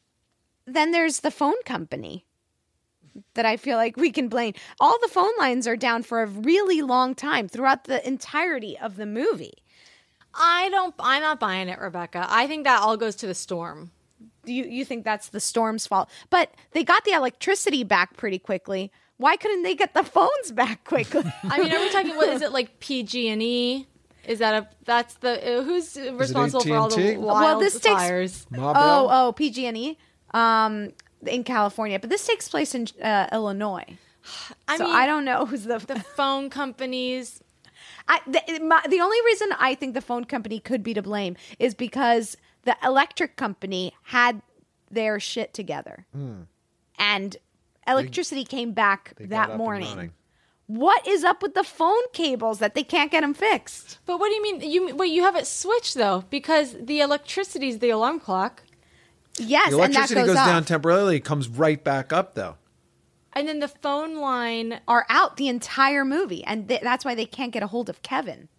then there's the phone company that I feel like we can blame. All the phone lines are down for a really long time throughout the entirety of the movie. I don't. I'm not buying it, Rebecca. I think that all goes to the storm. You you think that's the storm's fault, but they got the electricity back pretty quickly. Why couldn't they get the phones back quickly? I mean, are we talking? What is it like? P G and E? Is that a? That's the uh, who's responsible for all A T and the T? wild Well, this takes- fires? Ma oh Bell? oh P G and E, um, in California, but this takes place in uh, Illinois. I so mean, I don't know who's the. the phone companies. I, the, my, the only reason I think the phone company could be to blame is because the electric company had their shit together, and electricity came back They got up that and morning. running. What is up with the phone cables that they can't get them fixed? But what do you mean? You wait, you have it switched though, because the electricity is the alarm clock, Yes, The and that electricity goes, goes, off. down temporarily, comes right back up though. and then the phone line. Are out the entire movie, and th- that's why they can't get a hold of Kevin.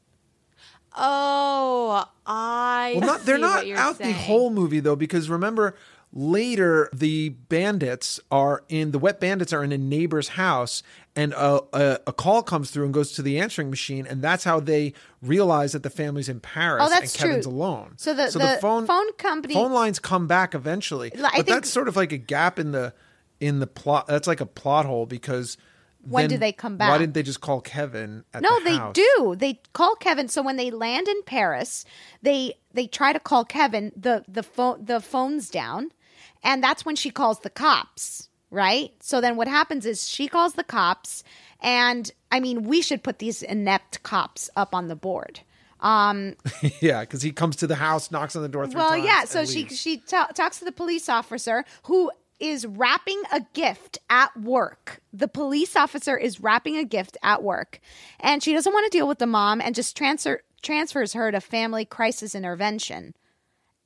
Oh, I. Well, not they're see not what you're out saying. the whole movie though, because remember later the bandits are in the wet bandits are in a neighbor's house, and a, a, a call comes through and goes to the answering machine, and that's how they realize that the family's in Paris Oh, that's and Kevin's true. alone. So the- the phone company- phone lines come back eventually, I but think- that's sort of like a gap in the in the plot. That's like a plot hole because. When then do they come Why back? didn't they just call Kevin at No, the they house? do. They call Kevin. So when they land in Paris, they they try to call Kevin. The the phone the phone's down, and that's when she calls the cops. Right. So then what happens is she calls the cops, and I mean we should put these inept cops up on the board. Um, Yeah, because he comes to the house, knocks on the door three well, times. yeah. So and she leaves. she ta- talks to the police officer who is wrapping a gift at work. The police officer is wrapping a gift at work, and she doesn't want to deal with the mom and just transfer transfers her to family crisis intervention.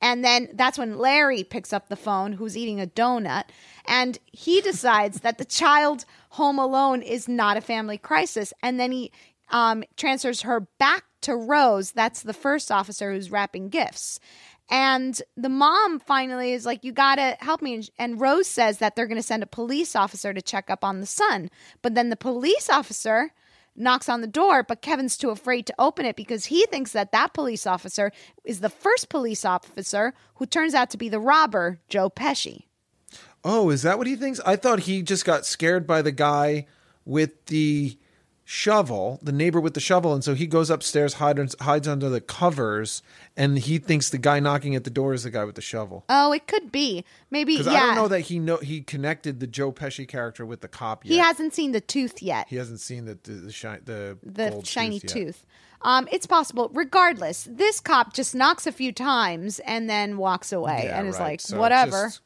And then that's when Larry picks up the phone, who's eating a donut, and he decides that the child home alone is not a family crisis. And then he um, transfers her back to Rose. That's the first officer who's wrapping gifts. And the mom finally is like, you got to help me. And Rose says that they're going to send a police officer to check up on the son. But then the police officer knocks on the door, but Kevin's too afraid to open it because he thinks that that police officer is the first police officer who turns out to be the robber, Joe Pesci. Oh, is that what he thinks? I thought he just got scared by the guy with the shovel, the neighbor with the shovel, and so he goes upstairs, hides, hides under the covers, and he thinks the guy knocking at the door is the guy with the shovel. Oh, it could be. Maybe, yeah. Because I don't know that he know he connected the Joe Pesci character with the cop yet. He hasn't seen the tooth yet. He hasn't seen the the the, shi- the, the gold shiny tooth. tooth. Um, it's possible. Regardless, this cop just knocks a few times and then walks away Yeah, and is right. like, So whatever. just-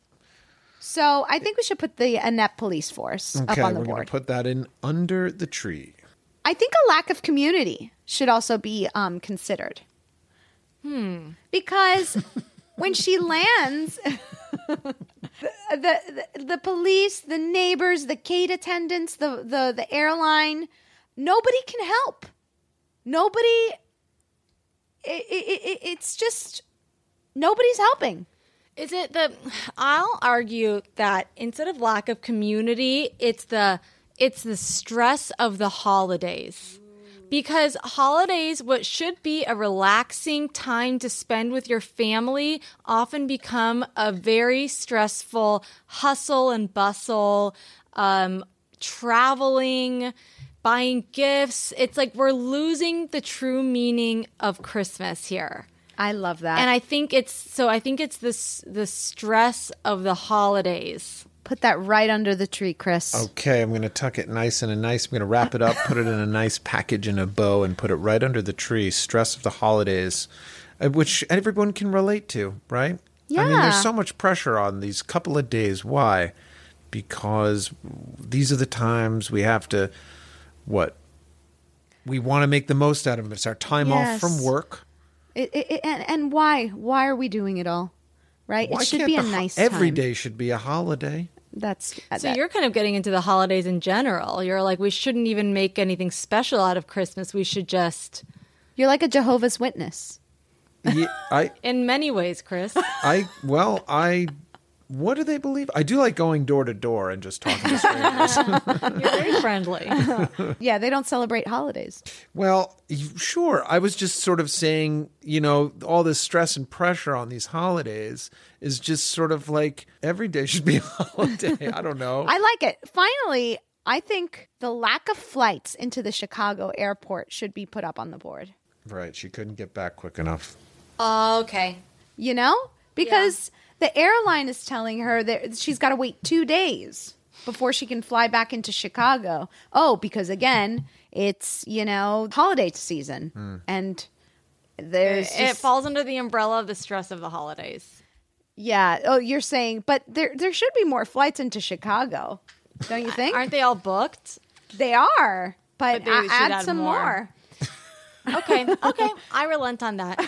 So I think we should put the Annette police force Okay, up on the we're going board. to put that in under the tree. I think a lack of community should also be um, considered. Hmm. Because when she lands, the, the the police, the neighbors, the gate attendants, the, the, the airline, nobody can help. Nobody, it, it, it, it's just, nobody's helping. Is it the, I'll argue that instead of lack of community, it's the, it's the stress of the holidays. Because holidays, what should be a relaxing time to spend with your family, often become a very stressful hustle and bustle, um, traveling, buying gifts. It's like we're losing the true meaning of Christmas here. I love that. And I think it's, so I think it's this, the stress of the holidays. Put that right under the tree, Chris. Okay, I'm going to tuck it nice and a nice. I'm going to wrap it up, put it in a nice package in a bow, and put it right under the tree. Stress of the holidays, uh, which everyone can relate to, right? Yeah. I mean, there's so much pressure on these couple of days. Why? Because these are the times we have to, what? We want to make the most out of them. It's our time Yes. off from work. It, it, it, and, and why? Why are we doing it all? Right? Why it should can't be a the ho- nice Every time. day should be a holiday. That's So that- you're kind of getting into the holidays in general. You're like, we shouldn't even make anything special out of Christmas. We should just... You're like a Jehovah's Witness. Yeah, I, In many ways, Chris. I, well, I, what do they believe? I do like going door to door and just talking to strangers. You're very friendly. Yeah, they don't celebrate holidays. Well, you- sure. I was just sort of saying, you know, all this stress and pressure on these holidays is just sort of like every day should be a holiday. I don't know. I like it. Finally, I think the lack of flights into the Chicago airport should be put up on the board. Right. She couldn't get back quick enough. Oh, okay. You know? Because the airline is telling her that she's got to wait two days before she can fly back into Chicago. Oh, because again, it's, you know, holiday season. Hmm. And there's It, it just- falls under the umbrella of the stress of the holidays. Yeah. Oh, you're saying, but there there should be more flights into Chicago, don't you think? Aren't they all booked? They are, but, But they I- should add, add some more. more. Okay, okay. I relent on that.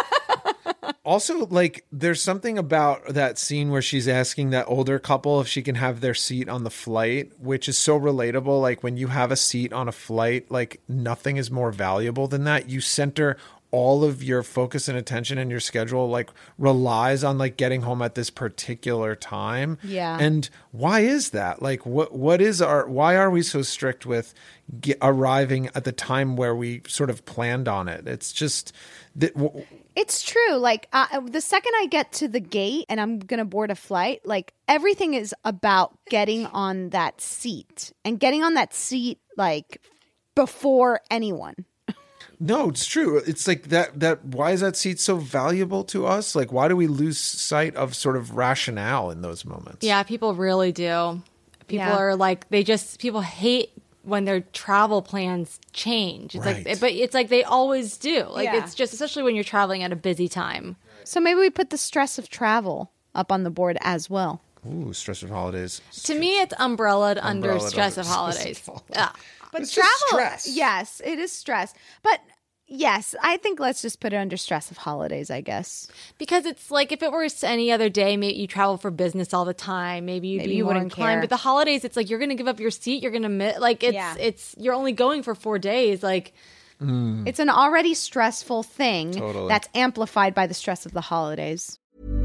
Also, like, there's something about that scene where she's asking that older couple if she can have their seat on the flight, which is so relatable. Like, when you have a seat on a flight, like, nothing is more valuable than that. You center all of your focus and attention and your schedule, like, relies on, like, getting home at this particular time. Yeah. And why is that? Like, what what is our, why are we so strict with get, arriving at the time where we sort of planned on it? It's just that. W- It's true. Like uh, the second I get to the gate and I'm going to board a flight, like everything is about getting on that seat and getting on that seat like before anyone. No, it's true. It's like that, that, why is that seat so valuable to us? Like, why do we lose sight of sort of rationale in those moments? Yeah, people really do. People Yeah. are like, they just, people hate when their travel plans change. It's Right. like, but it's like they always do. Like, Yeah. it's just, especially when you're traveling at a busy time. So maybe we put the stress of travel up on the board as well. Ooh, stress of holidays. To me, it's umbrellaed under Umbrellaed stress under of stress holidays. of holidays. Yeah. But It's travel, just stress. yes, it is stress. But Yes, I think let's just put it under stress of holidays, I guess. Because it's like if it were any other day, maybe you travel for business all the time. Maybe you'd Maybe be you more wouldn't inclined. care. But the holidays, it's like you're going to give up your seat. You're going to miss. Like it's Yeah. it's you're only going for four days. Like It's an already stressful thing Totally. that's amplified by the stress of the holidays.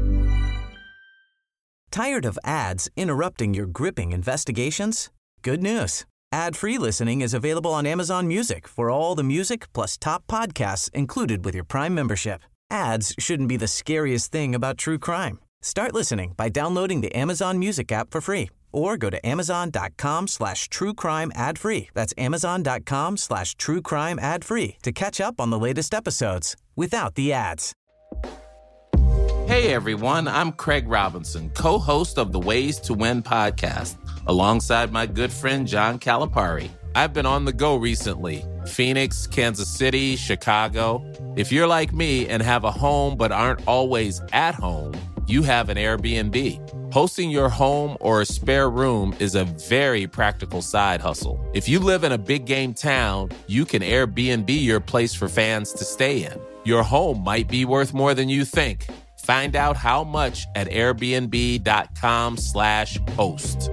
Tired of ads interrupting your gripping investigations? Good news. Ad-free listening is available on Amazon Music for all the music plus top podcasts included with your Prime membership. Ads shouldn't be the scariest thing about true crime. Start listening by downloading the Amazon Music app for free or go to amazon.com slash true crime ad free. That's amazon.com slash true crime ad free to catch up on the latest episodes without the ads. Hey everyone, I'm Craig Robinson, co-host of the Ways to Win podcast, alongside my good friend John Calipari. I've been on the go recently. Phoenix, Kansas City, Chicago. If you're like me and have a home but aren't always at home, you have an Airbnb. Hosting your home or a spare room is a very practical side hustle. If you live in a big game town, you can Airbnb your place for fans to stay in. Your home might be worth more than you think. Find out how much at airbnb.com slash host.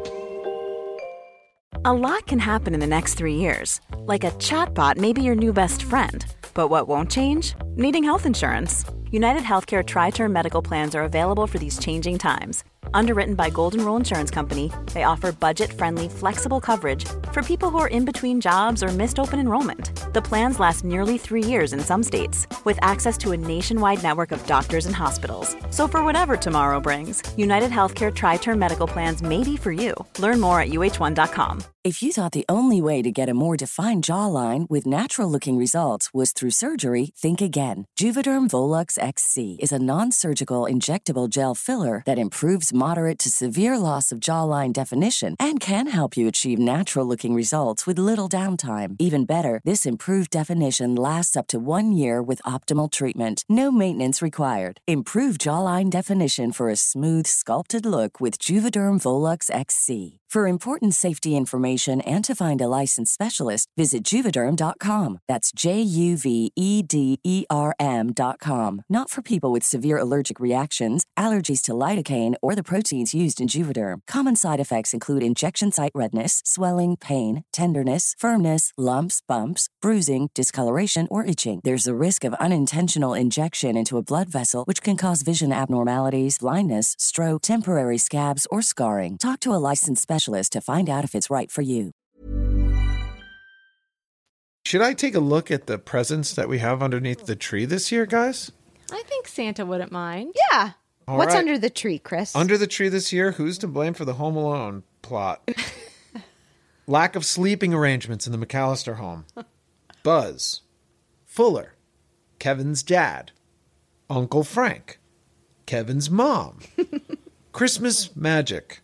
A lot can happen in the next three years. Like a chatbot may be your new best friend. But what won't change? Needing health insurance. United Healthcare Tri-Term Medical Plans are available for these changing times. Underwritten by Golden Rule Insurance Company, they offer budget-friendly, flexible coverage for people who are in between jobs or missed open enrollment. The plans last nearly three years in some states, with access to a nationwide network of doctors and hospitals. So for whatever tomorrow brings, United Healthcare Tri-Term Medical Plans may be for you. Learn more at U H one dot com. If you thought the only way to get a more defined jawline with natural-looking results was through surgery, think again. Juvederm Volux X C is a non-surgical injectable gel filler that improves moderate to severe loss of jawline definition and can help you achieve natural-looking results with little downtime. Even better, this improved definition lasts up to one year with optimal treatment. No maintenance required. Improve jawline definition for a smooth, sculpted look with Juvederm Volux X C. For important safety information and to find a licensed specialist, visit Juvederm dot com. That's J U V E D E R M dot com. Not for people with severe allergic reactions, allergies to lidocaine, or the proteins used in Juvederm. Common side effects include injection site redness, swelling, pain, tenderness, firmness, lumps, bumps, bruising, discoloration, or itching. There's a risk of unintentional injection into a blood vessel, which can cause vision abnormalities, blindness, stroke, temporary scabs, or scarring. Talk to a licensed specialist to find out if it's right for you. Should I take a look at the presents that we have underneath the tree this year, guys? I think Santa wouldn't mind. Yeah. All What's right. under the tree, Chris? Under the tree this year, who's to blame for the Home Alone plot? Lack of sleeping arrangements in the McAllister home. Buzz. Fuller. Kevin's dad. Uncle Frank. Kevin's mom. Christmas magic.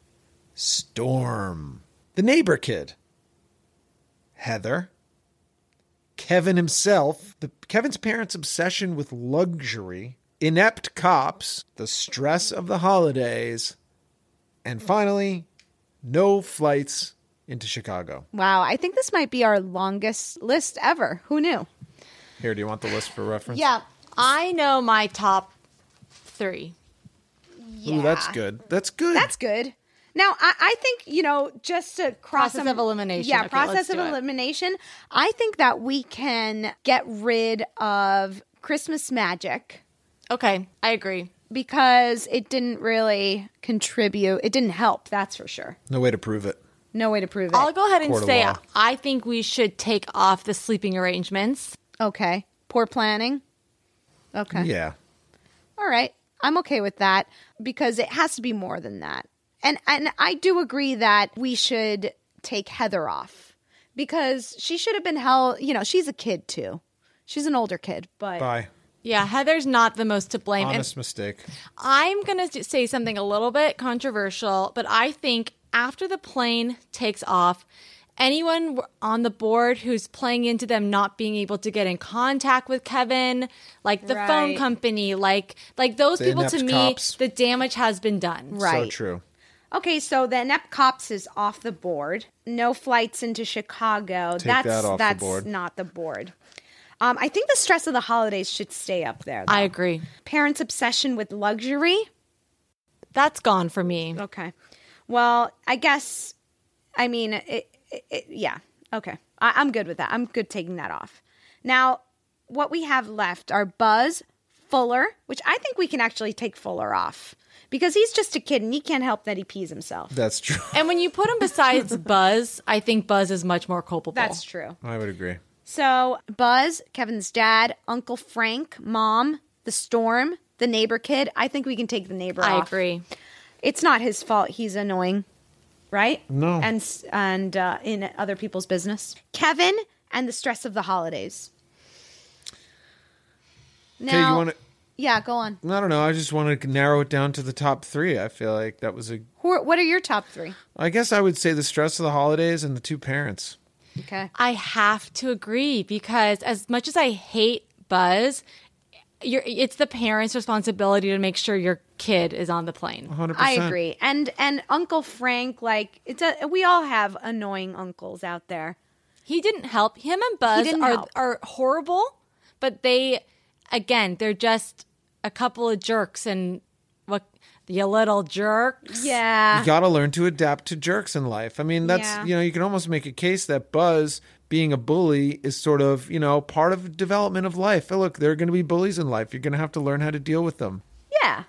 Storm. The neighbor kid. Heather. Kevin himself. The, Kevin's parents' obsession with luxury. Inept cops. The stress of the holidays. And finally, no flights into Chicago. Wow, I think this might be our longest list ever. Who knew? Here, do you want the list for reference? Yeah, I know my top three. Yeah. Ooh, that's good. That's good. That's good. Now, I, I think, you know, just to cross Process some, of elimination. Yeah, Okay, process let's of do it. elimination. I think that we can get rid of Christmas magic. Okay, I agree. Because it didn't really contribute. It didn't help, that's for sure. No way to prove it. No way to prove it. I'll go ahead and Court of say law. I think we should take off the sleeping arrangements. Okay. Poor planning. Okay. Yeah. All right. I'm okay with that because it has to be more than that. And and I do agree that we should take Heather off because she should have been held, you know, she's a kid too. She's an older kid, but Bye. Yeah, Heather's not the most to blame. And Honest mistake. I'm going to say something a little bit controversial, but I think after the plane takes off, anyone on the board who's playing into them not being able to get in contact with Kevin, like the Right. phone company, like like those The people to inept me, cops. the damage has been done. Right. So true. Okay, so the inept cops is off the board. No flights into Chicago. Take that's that off the that's board. not the board. Um, I think the stress of the holidays should stay up there, though. I agree. Parents' obsession with luxury? That's gone for me. Okay. Well, I guess, I mean, it, it, it, yeah. Okay. I, I'm good with that. I'm good taking that off. Now, what we have left are Buzz, Fuller, which I think we can actually take Fuller off. Because he's just a kid and he can't help that he pees himself. That's true. And when you put him besides Buzz, I think Buzz is much more culpable. That's true. I would agree. So Buzz, Kevin's dad, Uncle Frank, Mom, the Storm, the neighbor kid. I think we can take the neighbor I off. agree. It's not his fault. He's annoying, right? No. And and uh, in other people's business. Kevin and the stress of the holidays. Okay, you want to... Yeah, go on. I don't know. I just want to narrow it down to the top three. I feel like that was a... Who are, what are your top three? I guess I would say the stress of the holidays and the two parents. Okay. I have to agree because as much as I hate Buzz, you're, it's the parents' responsibility to make sure your kid is on the plane. one hundred percent. I agree. And and Uncle Frank, like, it's a, we all have annoying uncles out there. He didn't help. Him and Buzz didn't are, help. are horrible, but they, again, they're just a couple of jerks and what, you little jerks. Yeah. You got to learn to adapt to jerks in life. I mean, that's, Yeah. you know, you can almost make a case that Buzz being a bully is sort of, you know, part of development of life. Hey, look, there are going to be bullies in life. You're going to have to learn how to deal with them. Yeah.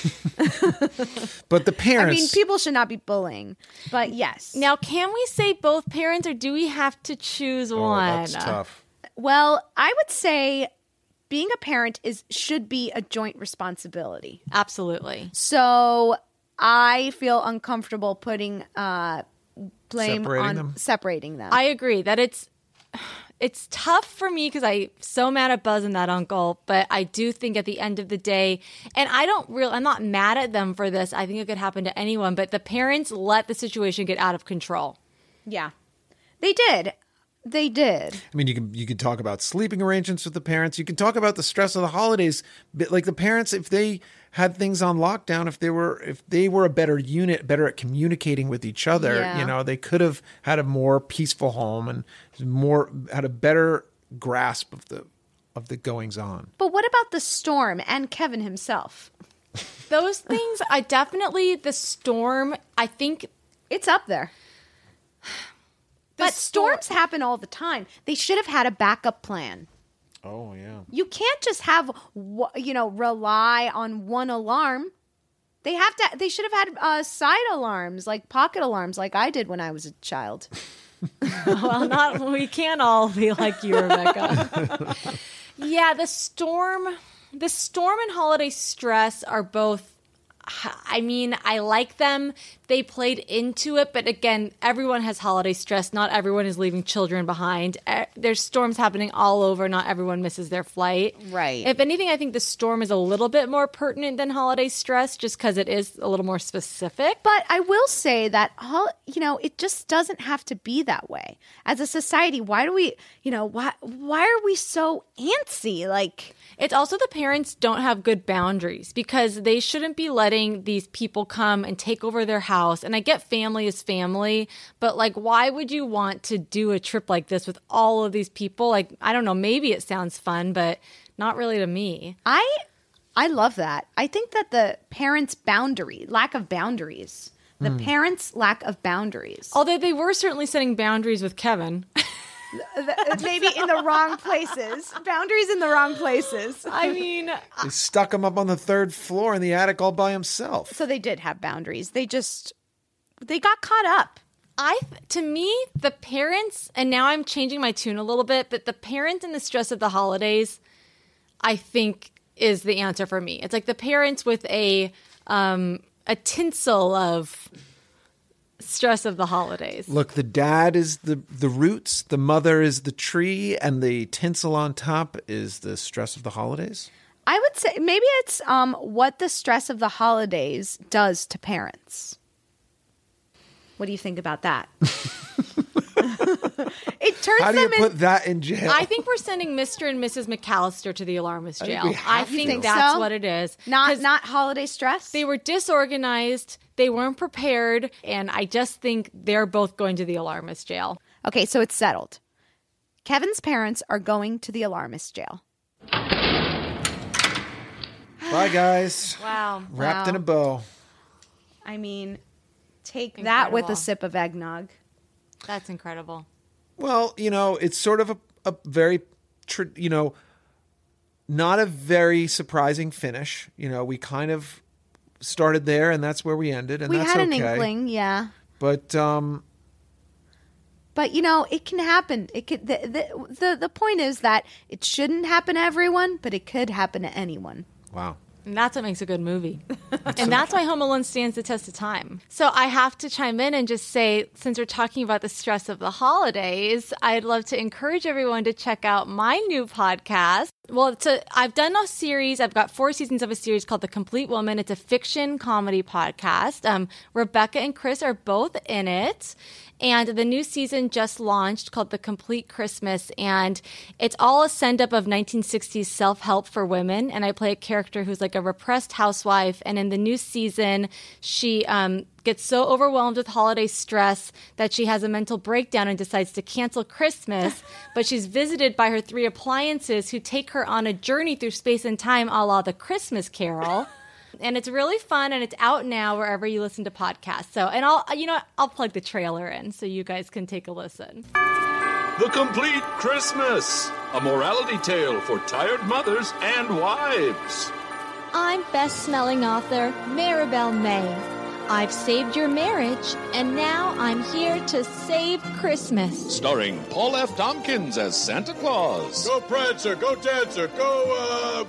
But the parents... I mean, people should not be bullying, but yes. Now, can we say both parents or do we have to choose Oh, one? that's tough. Well, I would say being a parent is should be a joint responsibility. Absolutely. So I feel uncomfortable putting uh, blame Separating on them? separating them. I agree that it's it's tough for me because I'm so mad at Buzz and that uncle, but I do think at the end of the day, and I don't real, I'm not mad at them for this. I think it could happen to anyone, but the parents let the situation get out of control. Yeah, they did. They did. I mean, you can you can talk about sleeping arrangements with the parents. You can talk about the stress of the holidays. But like the parents, if they had things on lockdown, if they were if they were a better unit, better at communicating with each other, Yeah. you know, they could have had a more peaceful home and more had a better grasp of the of the goings on. But what about the Storm and Kevin himself? Those things, I definitely, the storm, I think It's up there. the But storm- storms happen all the time. They should have had a backup plan. Oh yeah. You can't just have, w- you know, rely on one alarm. They have to. They should have had uh, side alarms, like pocket alarms, like I did when I was a child. well, not we can't all be like you, Rebecca. Yeah, the storm, the storm and holiday stress are both. I mean, I like them. They played into it, but again, everyone has holiday stress. Not everyone is leaving children behind. Eh, There's storms happening all over. Not everyone misses their flight. Right. If anything, I think the storm is a little bit more pertinent than holiday stress, just because it is a little more specific. But I will say that, hol- you know, it just doesn't have to be that way. As a society, why do we, you know, why why are we so antsy? Like, It's also the parents don't have good boundaries because they shouldn't be letting these people come and take over their house. And I get family is family, but like, why would you want to do a trip like this with all of these people? Like, I don't know, maybe it sounds fun, but not really to me. I I love that. I think that the parents' boundary, lack of boundaries, the Mm. parents' lack of boundaries. Although they were certainly setting boundaries with Kevin. Maybe in the wrong places. Boundaries in the wrong places. I mean, They stuck him up on the third floor in the attic all by himself. So they did have boundaries. They just, they got caught up. I, to me, the parents, and now I'm changing my tune a little bit, but the parents and the stress of the holidays, I think, is the answer for me. It's like the parents with a um, a tinsel of stress of the holidays. Look, the dad is the the roots, the mother is the tree, and the tinsel on top is the stress of the holidays. I would say maybe it's um, what the stress of the holidays does to parents. What do you think about that? It turns How do you them put in. that in jail? I think we're sending Mister and Missus McAllister to the alarmist I think jail. we have I think to. that's So? what it is. Not 'Cause not holiday stress. They were disorganized. They weren't prepared. And I just think they're both going to the alarmist jail. Okay, so it's settled. Kevin's parents are going to the alarmist jail. Bye, guys. Wow. Wrapped Wow. in a bow. I mean, take Incredible. that with a sip of eggnog. That's incredible. Well, you know, it's sort of a, a very, tr- you know, not a very surprising finish. You know, we kind of started there, and that's where we ended, and we that's had an okay. inkling, yeah. But, um, But you know, it can happen. It could. The, the the the point is that it shouldn't happen to everyone, but it could happen to anyone. Wow. And that's what makes a good movie. And that's why Home Alone stands the test of time. So I have to chime in and just say, since we're talking about the stress of the holidays, I'd love to encourage everyone to check out my new podcast. Well, it's a, I've done a series. I've got four seasons of a series called The Complete Woman. It's a fiction comedy podcast. Um, Rebecca and Chris are both in it. And the new season just launched called The Complete Christmas. And it's all a send-up of nineteen sixties self-help for women. And I play a character who's like a repressed housewife. And in the new season, she um, gets so overwhelmed with holiday stress that she has a mental breakdown and decides to cancel Christmas. But she's visited by her three appliances who take her on a journey through space and time a la The Christmas Carol. And it's really fun, and it's out now wherever you listen to podcasts. So, and I'll, you know, I'll plug the trailer in so you guys can take a listen. The Complete Christmas, a morality tale for tired mothers and wives. I'm best-smelling author Maribel May. I've saved your marriage, and now I'm here to save Christmas. Starring Paul F. Tompkins as Santa Claus. Go Prancer, go Dancer, go, uh...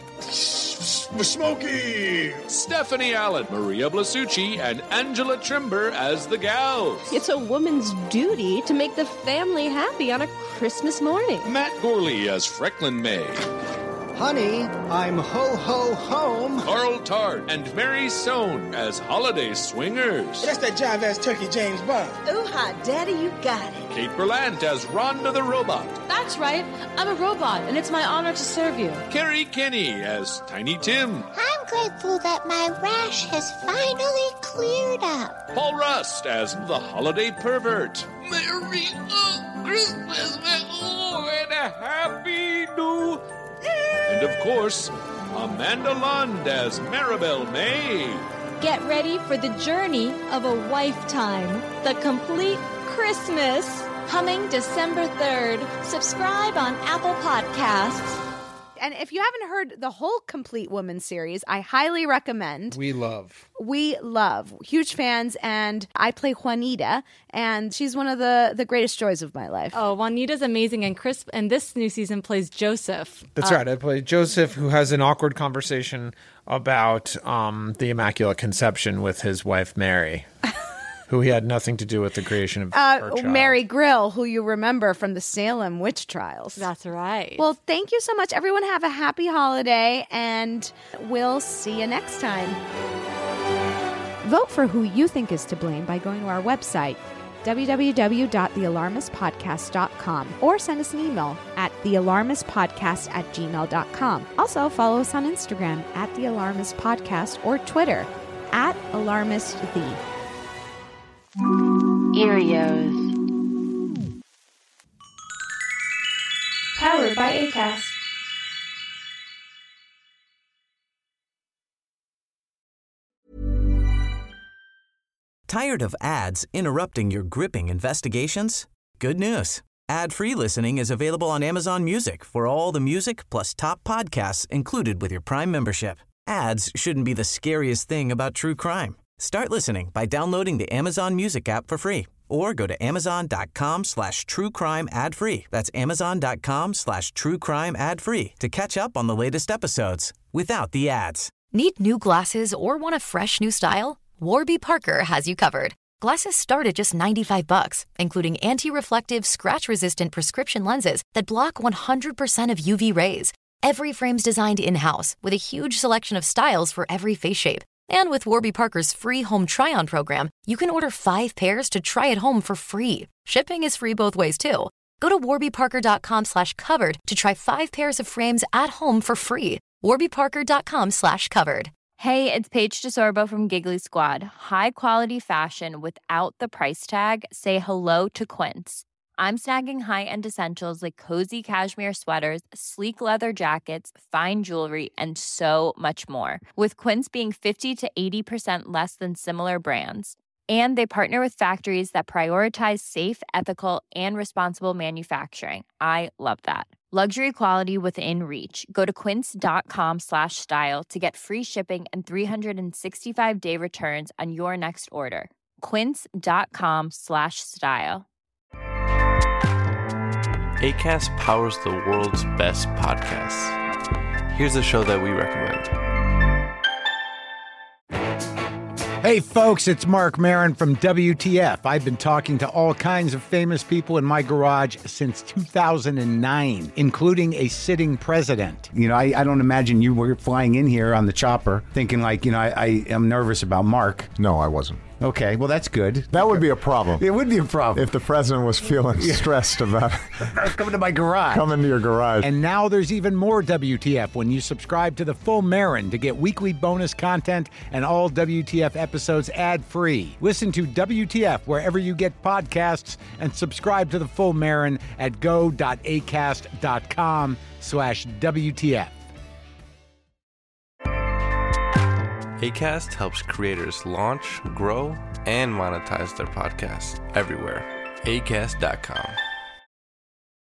Smokey! Stephanie Allen, Maria Blasucci, and Angela Trimber as the gals. It's a woman's duty to make the family happy on a Christmas morning. Matt Gorley as Frecklin May. Honey, I'm ho-ho home. Carl Tart and Mary Sohn as holiday swingers. That's that jive-ass turkey James Bond. Ooh-ha, Daddy, you got it. Kate Berlant as Rhonda the Robot. That's right. I'm a robot, and it's my honor to serve you. Carrie Kenny as Tiny Tim. I'm grateful that my rash has finally cleared up. Paul Rust as the Holiday Pervert. Merry Christmas, oh, and a Happy New And of course, Amanda Lund as Maribel May. Get ready for the journey of a lifetime. The Complete Christmas, coming December third. Subscribe on Apple Podcasts. And if you haven't heard the whole Complete Woman series, I highly recommend. We love. We love. Huge fans. And I play Juanita, and she's one of the, the greatest joys of my life. Oh, Juanita's amazing. And Chris, and this new season, plays Joseph. That's uh, right. I play Joseph, who has an awkward conversation about um, the Immaculate Conception with his wife, Mary. Who he had nothing to do with the creation of uh, her child. Mary Grill, who you remember from the Salem witch trials. That's right. Well, thank you so much. Everyone have a happy holiday, and we'll see you next time. Vote for who you think is to blame by going to our website, w w w dot the alarmist podcast dot com, or send us an email at the alarmist podcast at gmail dot com. Also, follow us on Instagram at the alarmist podcast or Twitter at alarmistthee. Erios. Powered by Acast. Tired of ads interrupting your gripping investigations? Good news. Ad-free listening is available on Amazon Music for all the music plus top podcasts included with your Prime membership. Ads shouldn't be the scariest thing about true crime. Start listening by downloading the Amazon Music app for free or go to amazon.com slash true crime ad free. That's amazon.com slash true crime ad free to catch up on the latest episodes without the ads. Need new glasses or want a fresh new style? Warby Parker has you covered. Glasses start at just ninety-five bucks, including anti-reflective, scratch-resistant prescription lenses that block one hundred percent of U V rays. Every frame's designed in-house with a huge selection of styles for every face shape. And with Warby Parker's free home try-on program, you can order five pairs to try at home for free. Shipping is free both ways, too. Go to warbyparker.com slash covered to try five pairs of frames at home for free. warbyparker.com slash covered. Hey, it's Paige DeSorbo from Giggly Squad. High quality fashion without the price tag. Say hello to Quince. I'm snagging high-end essentials like cozy cashmere sweaters, sleek leather jackets, fine jewelry, and so much more. With Quince being fifty to eighty percent less than similar brands. And they partner with factories that prioritize safe, ethical, and responsible manufacturing. I love that. Luxury quality within reach. Go to quince.com slash style to get free shipping and three sixty-five day returns on your next order. Quince.com slash style. Acast powers the world's best podcasts. Here's a show that we recommend. Hey folks, it's Mark Maron from W T F. I've been talking to all kinds of famous people in my garage since two thousand nine, including a sitting president. You know, I, I don't imagine you were flying in here on the chopper thinking like, you know, I, I am nervous about Mark. No, I wasn't. Okay, well, that's good. That would be a problem. It would be a problem. If the president was feeling stressed about coming to my garage. Coming to your garage. And now there's even more W T F when you subscribe to the Full Marin to get weekly bonus content and all W T F episodes ad-free. Listen to W T F wherever you get podcasts and subscribe to the Full Marin at go.acast.com slash WTF. Acast helps creators launch, grow, and monetize their podcasts everywhere. acast dot com.